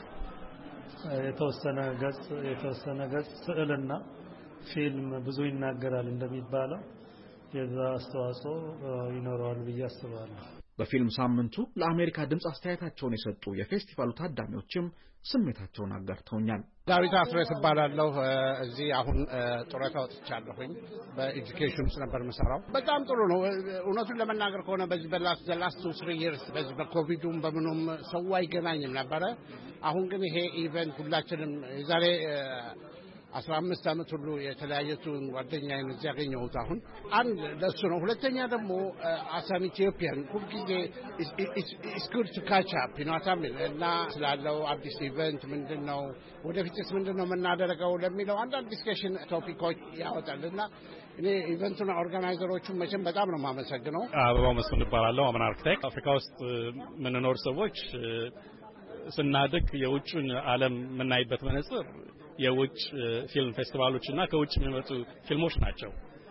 የተወሰነ ገጽ ስዕልና ፊልም ብዙ ይናገራል እንደሚባለው የዛ አስተዋጽኦ ይኖረዋል ብዬ አስባለሁ። በፊልም ሳምንቱ ለአሜሪካ ድምጽ አስተያየታቸውን የሰጡ የፌስቲቫሉ ታዳሚዎችም ስሜታቸውን አጋርተውኛል። ዳዊት አስረስ እባላለሁ። እዚህ አሁን ጡረታ ወጥቻለሁኝ። በኤጁኬሽን ውስጥ ነበር የምሰራው። በጣም ጥሩ ነው። እውነቱን ለመናገር ከሆነ በዚህ በላስት 3 years በዚህ በኮቪዱም በምኑም ሰው አይገናኝም ነበረ። አሁን ግን ይሄ ኢቨንት ሁላችንም የዛሬ 15 ዓመት ሁሉ የተለያየቱን ጓደኛዬን እዚህ ያገኘሁት አሁን አንድ ለሱ ነው። ሁለተኛ ደግሞ አሳን ኢትዮጵያን ሁልጊዜ it's good to catch up እና ስላለው አዲስ ኢቨንት ምንድነው ወደፊትስ ምንድነው የምናደርገው ለሚለው አንዳንድ ዲስከሽን ቶፒኮች ያወጣልና እኔ ኢቨንቱን ኦርጋናይዘሮቹን መቼም በጣም ነው የማመሰግነው። አበባው መስፍን እባላለሁ። አመን አርክቴክት። አፍሪካ ውስጥ ምንኖር ሰዎች ስናድግ የውጭን ዓለም የምናይበት መነጽር የውጭ ፊልም ፌስቲቫሎችና ከውጭ የሚመጡ ፊልሞች ናቸው።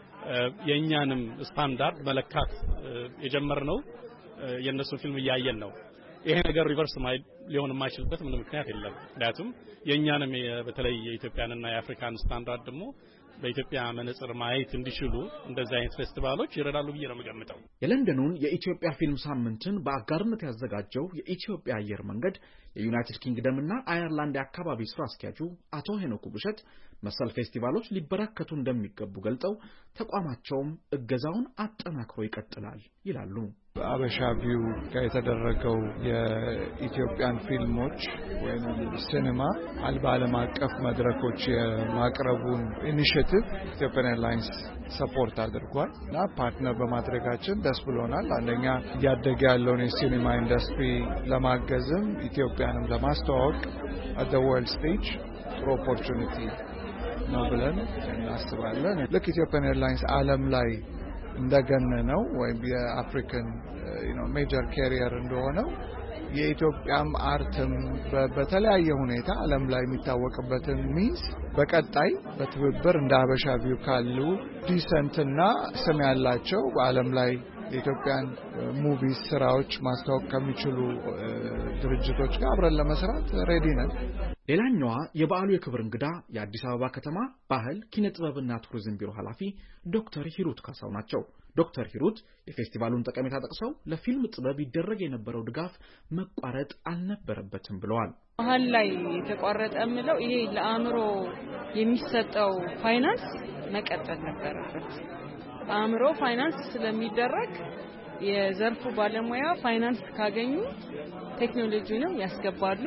የኛንም ስታንዳርድ መለካት የጀመርነው የነሱ ፊልም እያየን ነው። ይሄ ነገር ሪቨርስ ሊሆን የማይችልበት ምንም ምክንያት የለም። ምክንያቱም የኛንም በተለይ የኢትዮጵያንና የአፍሪካን ስታንዳርድ ደግሞ በኢትዮጵያ መነጽር ማየት እንዲችሉ እንደዚህ አይነት ፌስቲቫሎች ይረዳሉ ብዬ ነው የምገምተው። የለንደኑን የኢትዮጵያ ፊልም ሳምንትን በአጋርነት ያዘጋጀው የኢትዮጵያ አየር መንገድ የዩናይትድ ኪንግደም እና አየርላንድ አካባቢ ስራ አስኪያጁ አቶ ሄኖክ ብሸት መሰል ፌስቲቫሎች ሊበረከቱ እንደሚገቡ ገልጸው ተቋማቸውም እገዛውን አጠናክሮ ይቀጥላል ይላሉ። አበሻ ቪው ጋር የተደረገው የኢትዮጵያን ፊልሞች ወይም ሲኒማ በዓለም አቀፍ መድረኮች የማቅረቡን ኢኒሺየቲቭ ኢትዮጵያን ኤርላይንስ ሰፖርት አድርጓል እና ፓርትነር በማድረጋችን ደስ ብሎናል። አንደኛ እያደገ ያለውን የሲኒማ ኢንዱስትሪ ለማገዝም ኢትዮጵያንም ለማስተዋወቅ at the world stage ጥሩ ኦፖርቹኒቲ ነው ብለን እናስባለን። ልክ ኢትዮጵያን ኤርላይንስ ዓለም ላይ እንደገነነው ወይም የአፍሪካን ሜጀር ካሪየር እንደሆነው የኢትዮጵያም አርትም በተለያየ ሁኔታ ዓለም ላይ የሚታወቅበትን ሚንስ በቀጣይ በትብብር እንደ አበሻ ቪው ካሉ ዲሰንትና ስም ያላቸው በዓለም ላይ የኢትዮጵያን ሙቪ ስራዎች ማስተዋወቅ ከሚችሉ ድርጅቶች ጋር አብረን ለመስራት ሬዲ ነን። ሌላኛዋ የበዓሉ የክብር እንግዳ የአዲስ አበባ ከተማ ባህል ኪነ ጥበብና ቱሪዝም ቢሮ ኃላፊ ዶክተር ሂሩት ካሳው ናቸው። ዶክተር ሂሩት የፌስቲቫሉን ጠቀሜታ ጠቅሰው ለፊልም ጥበብ ይደረግ የነበረው ድጋፍ መቋረጥ አልነበረበትም ብለዋል። መሀል ላይ የተቋረጠ ምለው ይሄ ለአእምሮ የሚሰጠው ፋይናንስ መቀጠል ነበረበት። አእምሮ ፋይናንስ ስለሚደረግ የዘርፉ ባለሙያ ፋይናንስ ካገኙ ቴክኖሎጂንም ያስገባሉ፣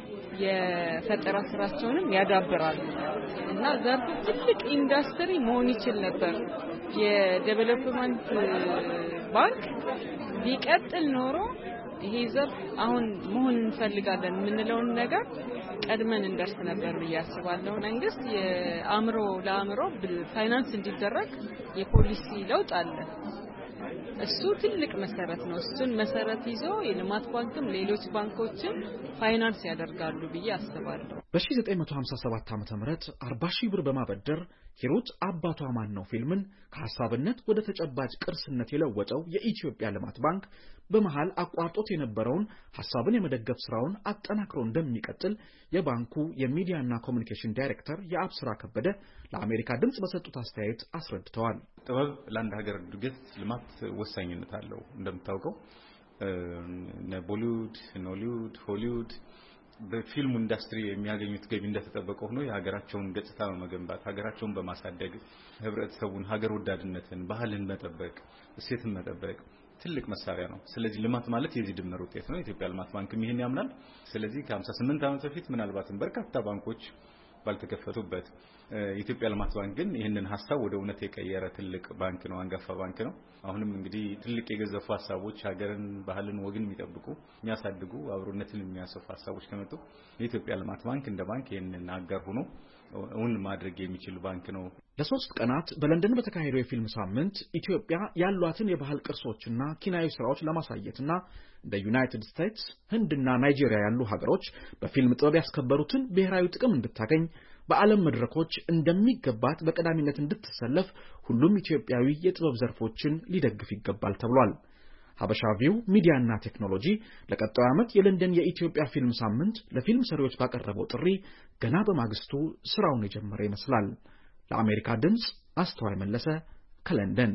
የፈጠራ ስራቸውንም ያዳብራሉ እና ዘርፉ ትልቅ ኢንዱስትሪ መሆን ይችል ነበር። የዴቨሎፕመንት ባንክ ቢቀጥል ኖሮ ይሄ ዘርፍ አሁን መሆን እንፈልጋለን የምንለውን ነገር ቀድመን እንደርስ ነበር ብዬ አስባለሁ። መንግስት የአእምሮ ለአእምሮ ፋይናንስ እንዲደረግ የፖሊሲ ለውጥ አለ። እሱ ትልቅ መሰረት ነው። እሱን መሰረት ይዞ የልማት ባንክም ሌሎች ባንኮችም ፋይናንስ ያደርጋሉ ብዬ አስባለሁ። በ1957 ዓ.ም 40,000 ብር በማበደር ሂሩት አባቷ ማን ነው ፊልምን ከሐሳብነት ወደ ተጨባጭ ቅርስነት የለወጠው የኢትዮጵያ ልማት ባንክ በመሃል አቋርጦት የነበረውን ሐሳብን የመደገፍ ስራውን አጠናክሮ እንደሚቀጥል የባንኩ የሚዲያና ኮሙኒኬሽን ዳይሬክተር የአብስራ ከበደ ለአሜሪካ ድምጽ በሰጡት አስተያየት አስረድተዋል። ጥበብ ለአንድ ሀገር እድገት ልማት ወሳኝነት አለው። እንደምታውቀው ቦሊውድ፣ ኖሊውድ፣ ሆሊውድ በፊልሙ ኢንዱስትሪ የሚያገኙት ገቢ እንደተጠበቀው ሆኖ የሀገራቸውን ገጽታ በመገንባት ሀገራቸውን በማሳደግ ህብረተሰቡን ሀገር ወዳድነትን ባህልን መጠበቅ እሴትን መጠበቅ ትልቅ መሳሪያ ነው። ስለዚህ ልማት ማለት የዚህ ድምር ውጤት ነው። የኢትዮጵያ ልማት ባንክም ይሄን ያምናል። ስለዚህ ከ58 ዓመት በፊት ምናልባትም በርካታ ባንኮች ባልተከፈቱበት የኢትዮጵያ ልማት ባንክ ግን ይህንን ሐሳብ ወደ እውነት የቀየረ ትልቅ ባንክ ነው፣ አንጋፋ ባንክ ነው። አሁንም እንግዲህ ትልቅ የገዘፉ ሐሳቦች ሀገርን፣ ባህልን፣ ወግን የሚጠብቁ የሚያሳድጉ አብሮነትን የሚያሰፉ ሐሳቦች ከመጡ የኢትዮጵያ ልማት ባንክ እንደ ባንክ ይህንን አጋር ሆኖ እውን ማድረግ የሚችል ባንክ ነው። ለሶስት ቀናት በለንደን በተካሄደው የፊልም ሳምንት ኢትዮጵያ ያሏትን የባህል ቅርሶችና ኪናዊ ስራዎች ለማሳየትና እንደ ዩናይትድ ስቴትስ፣ ህንድና ናይጄሪያ ያሉ ሀገሮች በፊልም ጥበብ ያስከበሩትን ብሔራዊ ጥቅም እንድታገኝ በዓለም መድረኮች እንደሚገባት በቀዳሚነት እንድትሰለፍ ሁሉም ኢትዮጵያዊ የጥበብ ዘርፎችን ሊደግፍ ይገባል ተብሏል። ሀበሻቪው ሚዲያና ቴክኖሎጂ ለቀጣዩ ዓመት የለንደን የኢትዮጵያ ፊልም ሳምንት ለፊልም ሰሪዎች ባቀረበው ጥሪ ገና በማግስቱ ስራውን የጀመረ ይመስላል። ለአሜሪካ ድምጽ አስተዋይ መለሰ ከለንደን።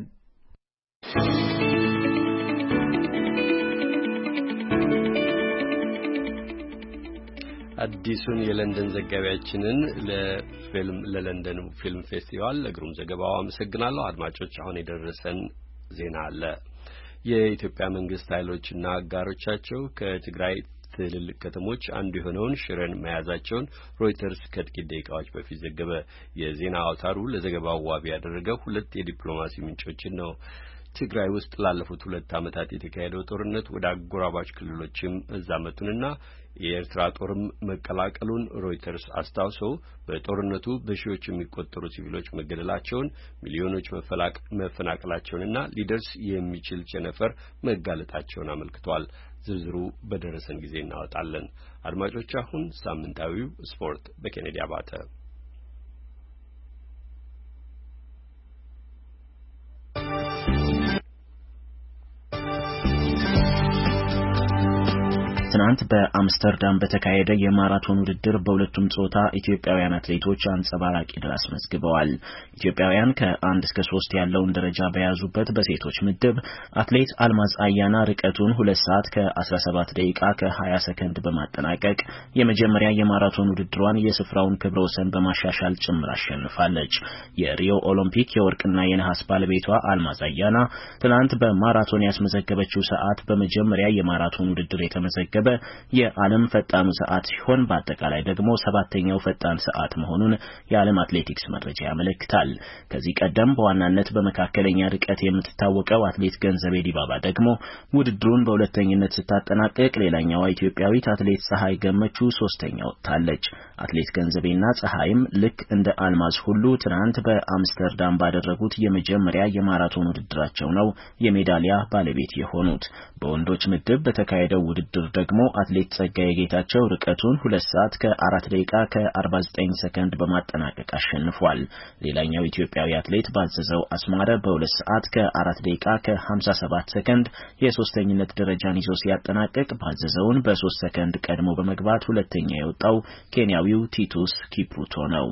አዲሱን የለንደን ዘጋቢያችንን ለለንደን ፊልም ፌስቲቫል ለግሩም ዘገባው አመሰግናለሁ። አድማጮች አሁን የደረሰን ዜና አለ። የኢትዮጵያ መንግስት ኃይሎችና አጋሮቻቸው ከትግራይ ትልልቅ ከተሞች አንዱ የሆነውን ሽረን መያዛቸውን ሮይተርስ ከጥቂት ደቂቃዎች በፊት ዘገበ። የዜና አውታሩ ለዘገባው ዋቢ ያደረገው ሁለት የዲፕሎማሲ ምንጮችን ነው። ትግራይ ውስጥ ላለፉት 2 ዓመታት የተካሄደው ጦርነት ወደ አጎራባች ክልሎችም መዛመቱንና የኤርትራ ጦርም መቀላቀሉን ሮይተርስ አስታውሶ በጦርነቱ በሺዎች የሚቆጠሩ ሲቪሎች መገደላቸውን፣ ሚሊዮኖች መፈናቀላቸውንና ሊደርስ የሚችል ቸነፈር መጋለጣቸውን አመልክቷል። ዝርዝሩ በደረሰን ጊዜ እናወጣለን። አድማጮች አሁን ሳምንታዊው ስፖርት በኬኔዲ አባተ። ትናንት በአምስተርዳም በተካሄደ የማራቶን ውድድር በሁለቱም ጾታ ኢትዮጵያውያን አትሌቶች አንጸባራቂ ድል አስመዝግበዋል። ኢትዮጵያውያን ከ1 እስከ 3 ያለውን ደረጃ በያዙበት በሴቶች ምድብ አትሌት አልማዝ አያና ርቀቱን 2 ሰዓት ከ17 ደቂቃ ከ20 ሰከንድ በማጠናቀቅ የመጀመሪያ የማራቶን ውድድሯን የስፍራውን ክብረ ወሰን በማሻሻል ጭምር አሸንፋለች። የሪዮ ኦሎምፒክ የወርቅና የነሐስ ባለቤቷ አልማዝ አያና ትናንት በማራቶን ያስመዘገበችው ሰዓት በመጀመሪያ የማራቶን ውድድር የተመዘገበ የዓለም ፈጣኑ ሰዓት ሲሆን በአጠቃላይ ደግሞ 7ኛው ፈጣን ሰዓት መሆኑን የዓለም አትሌቲክስ መረጃ ያመለክታል። ከዚህ ቀደም በዋናነት በመካከለኛ ርቀት የምትታወቀው አትሌት ገንዘቤ ዲባባ ደግሞ ውድድሩን በሁለተኝነት ስታጠናቀቅ ሌላኛዋ ኢትዮጵያዊት አትሌት ፀሐይ ገመቹ 3ኛ ወጥታለች። አትሌት ገንዘቤና ፀሐይም ልክ እንደ አልማዝ ሁሉ ትናንት በአምስተርዳም ባደረጉት የመጀመሪያ የማራቶን ውድድራቸው ነው የሜዳሊያ ባለቤት የሆኑት። በወንዶች ምድብ በተካሄደው ውድድር ደግሞ አትሌት ጸጋዬ ጌታቸው ርቀቱን 2 ሰዓት ከ4 ደቂቃ ከ49 ሰከንድ በማጠናቀቅ አሸንፏል። ሌላኛው ኢትዮጵያዊ አትሌት ባዘዘው አስማረ በ2 ሰዓት ከ4 ደቂቃ ከ57 ሰከንድ የሶስተኝነት ደረጃን ይዞ ሲያጠናቅቅ ባዘዘውን በ3 ሰከንድ ቀድሞ በመግባት ሁለተኛ የወጣው ኬንያዊው ቲቱስ ኪፕሩቶ ነው።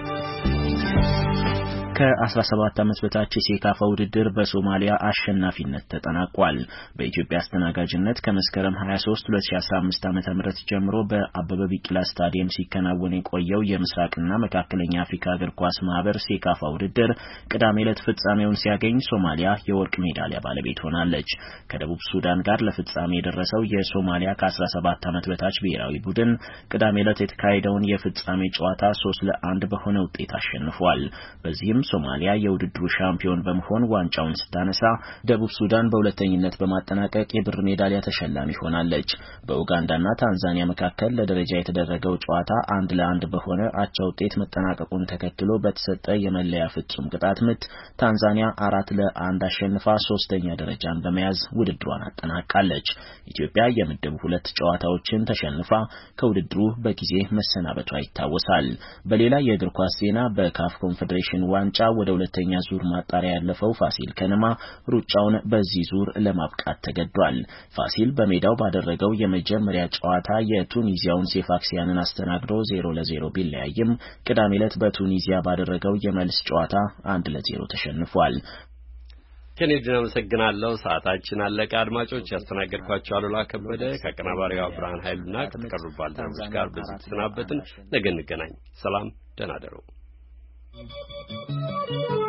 ከ17 ዓመት በታች የሴካፋ ውድድር በሶማሊያ አሸናፊነት ተጠናቋል። በኢትዮጵያ አስተናጋጅነት ከመስከረም 23 2015 ዓ.ም ጀምሮ በአበበ ቢቂላ ስታዲየም ሲከናወን የቆየው የምስራቅና መካከለኛ አፍሪካ እግር ኳስ ማህበር ሴካፋ ውድድር ቅዳሜ ዕለት ፍጻሜውን ሲያገኝ ሶማሊያ የወርቅ ሜዳሊያ ባለቤት ሆናለች። ከደቡብ ሱዳን ጋር ለፍጻሜ የደረሰው የሶማሊያ ከ17 ዓመት በታች ብሔራዊ ቡድን ቅዳሜ ዕለት የተካሄደውን የፍጻሜ ጨዋታ 3-1 በሆነ ውጤት አሸንፏል። በዚህም ሶማሊያ የውድድሩ ሻምፒዮን በመሆን ዋንጫውን ስታነሳ ደቡብ ሱዳን በሁለተኝነት በማጠናቀቅ የብር ሜዳሊያ ተሸላሚ ሆናለች። በኡጋንዳና ታንዛኒያ መካከል ለደረጃ የተደረገው ጨዋታ 1-1 በሆነ አቻ ውጤት መጠናቀቁን ተከትሎ በተሰጠ የመለያ ፍጹም ቅጣት ምት ታንዛኒያ 4-1 አሸንፋ ሶስተኛ ደረጃን በመያዝ ውድድሯን አጠናቃለች። ኢትዮጵያ የምድብ 2 ጨዋታዎችን ተሸንፋ ከውድድሩ በጊዜ መሰናበቷ ይታወሳል። በሌላ የእግር ኳስ ዜና በካፍ ኮንፌዴሬሽን ዋንጫ ወደ ሁለተኛ ዙር ማጣሪያ ያለፈው ፋሲል ከነማ ሩጫውን በዚህ ዙር ለማብቃት ተገዷል። ፋሲል በሜዳው ባደረገው የመጀመሪያ ጨዋታ የቱኒዚያውን ሴፋክሲያንን አስተናግዶ 0-0 ቢለያይም ቅዳሜ ዕለት በቱኒዚያ ባደረገው የመልስ ጨዋታ 1-0 ተሸንፏል። ኬኔዲን አመሰግናለሁ። ሰዓታችን አለቀ። አድማጮች ያስተናገድኳቸው አሉላ ከበደ ከአቀናባሪዋ ብርሃን ኃይሉና ከተቀሩ ባልደረቦች ጋር በዚህ ተሰናበትን። ነገ እንገናኝ። ሰላም፣ ደህና እደሩ።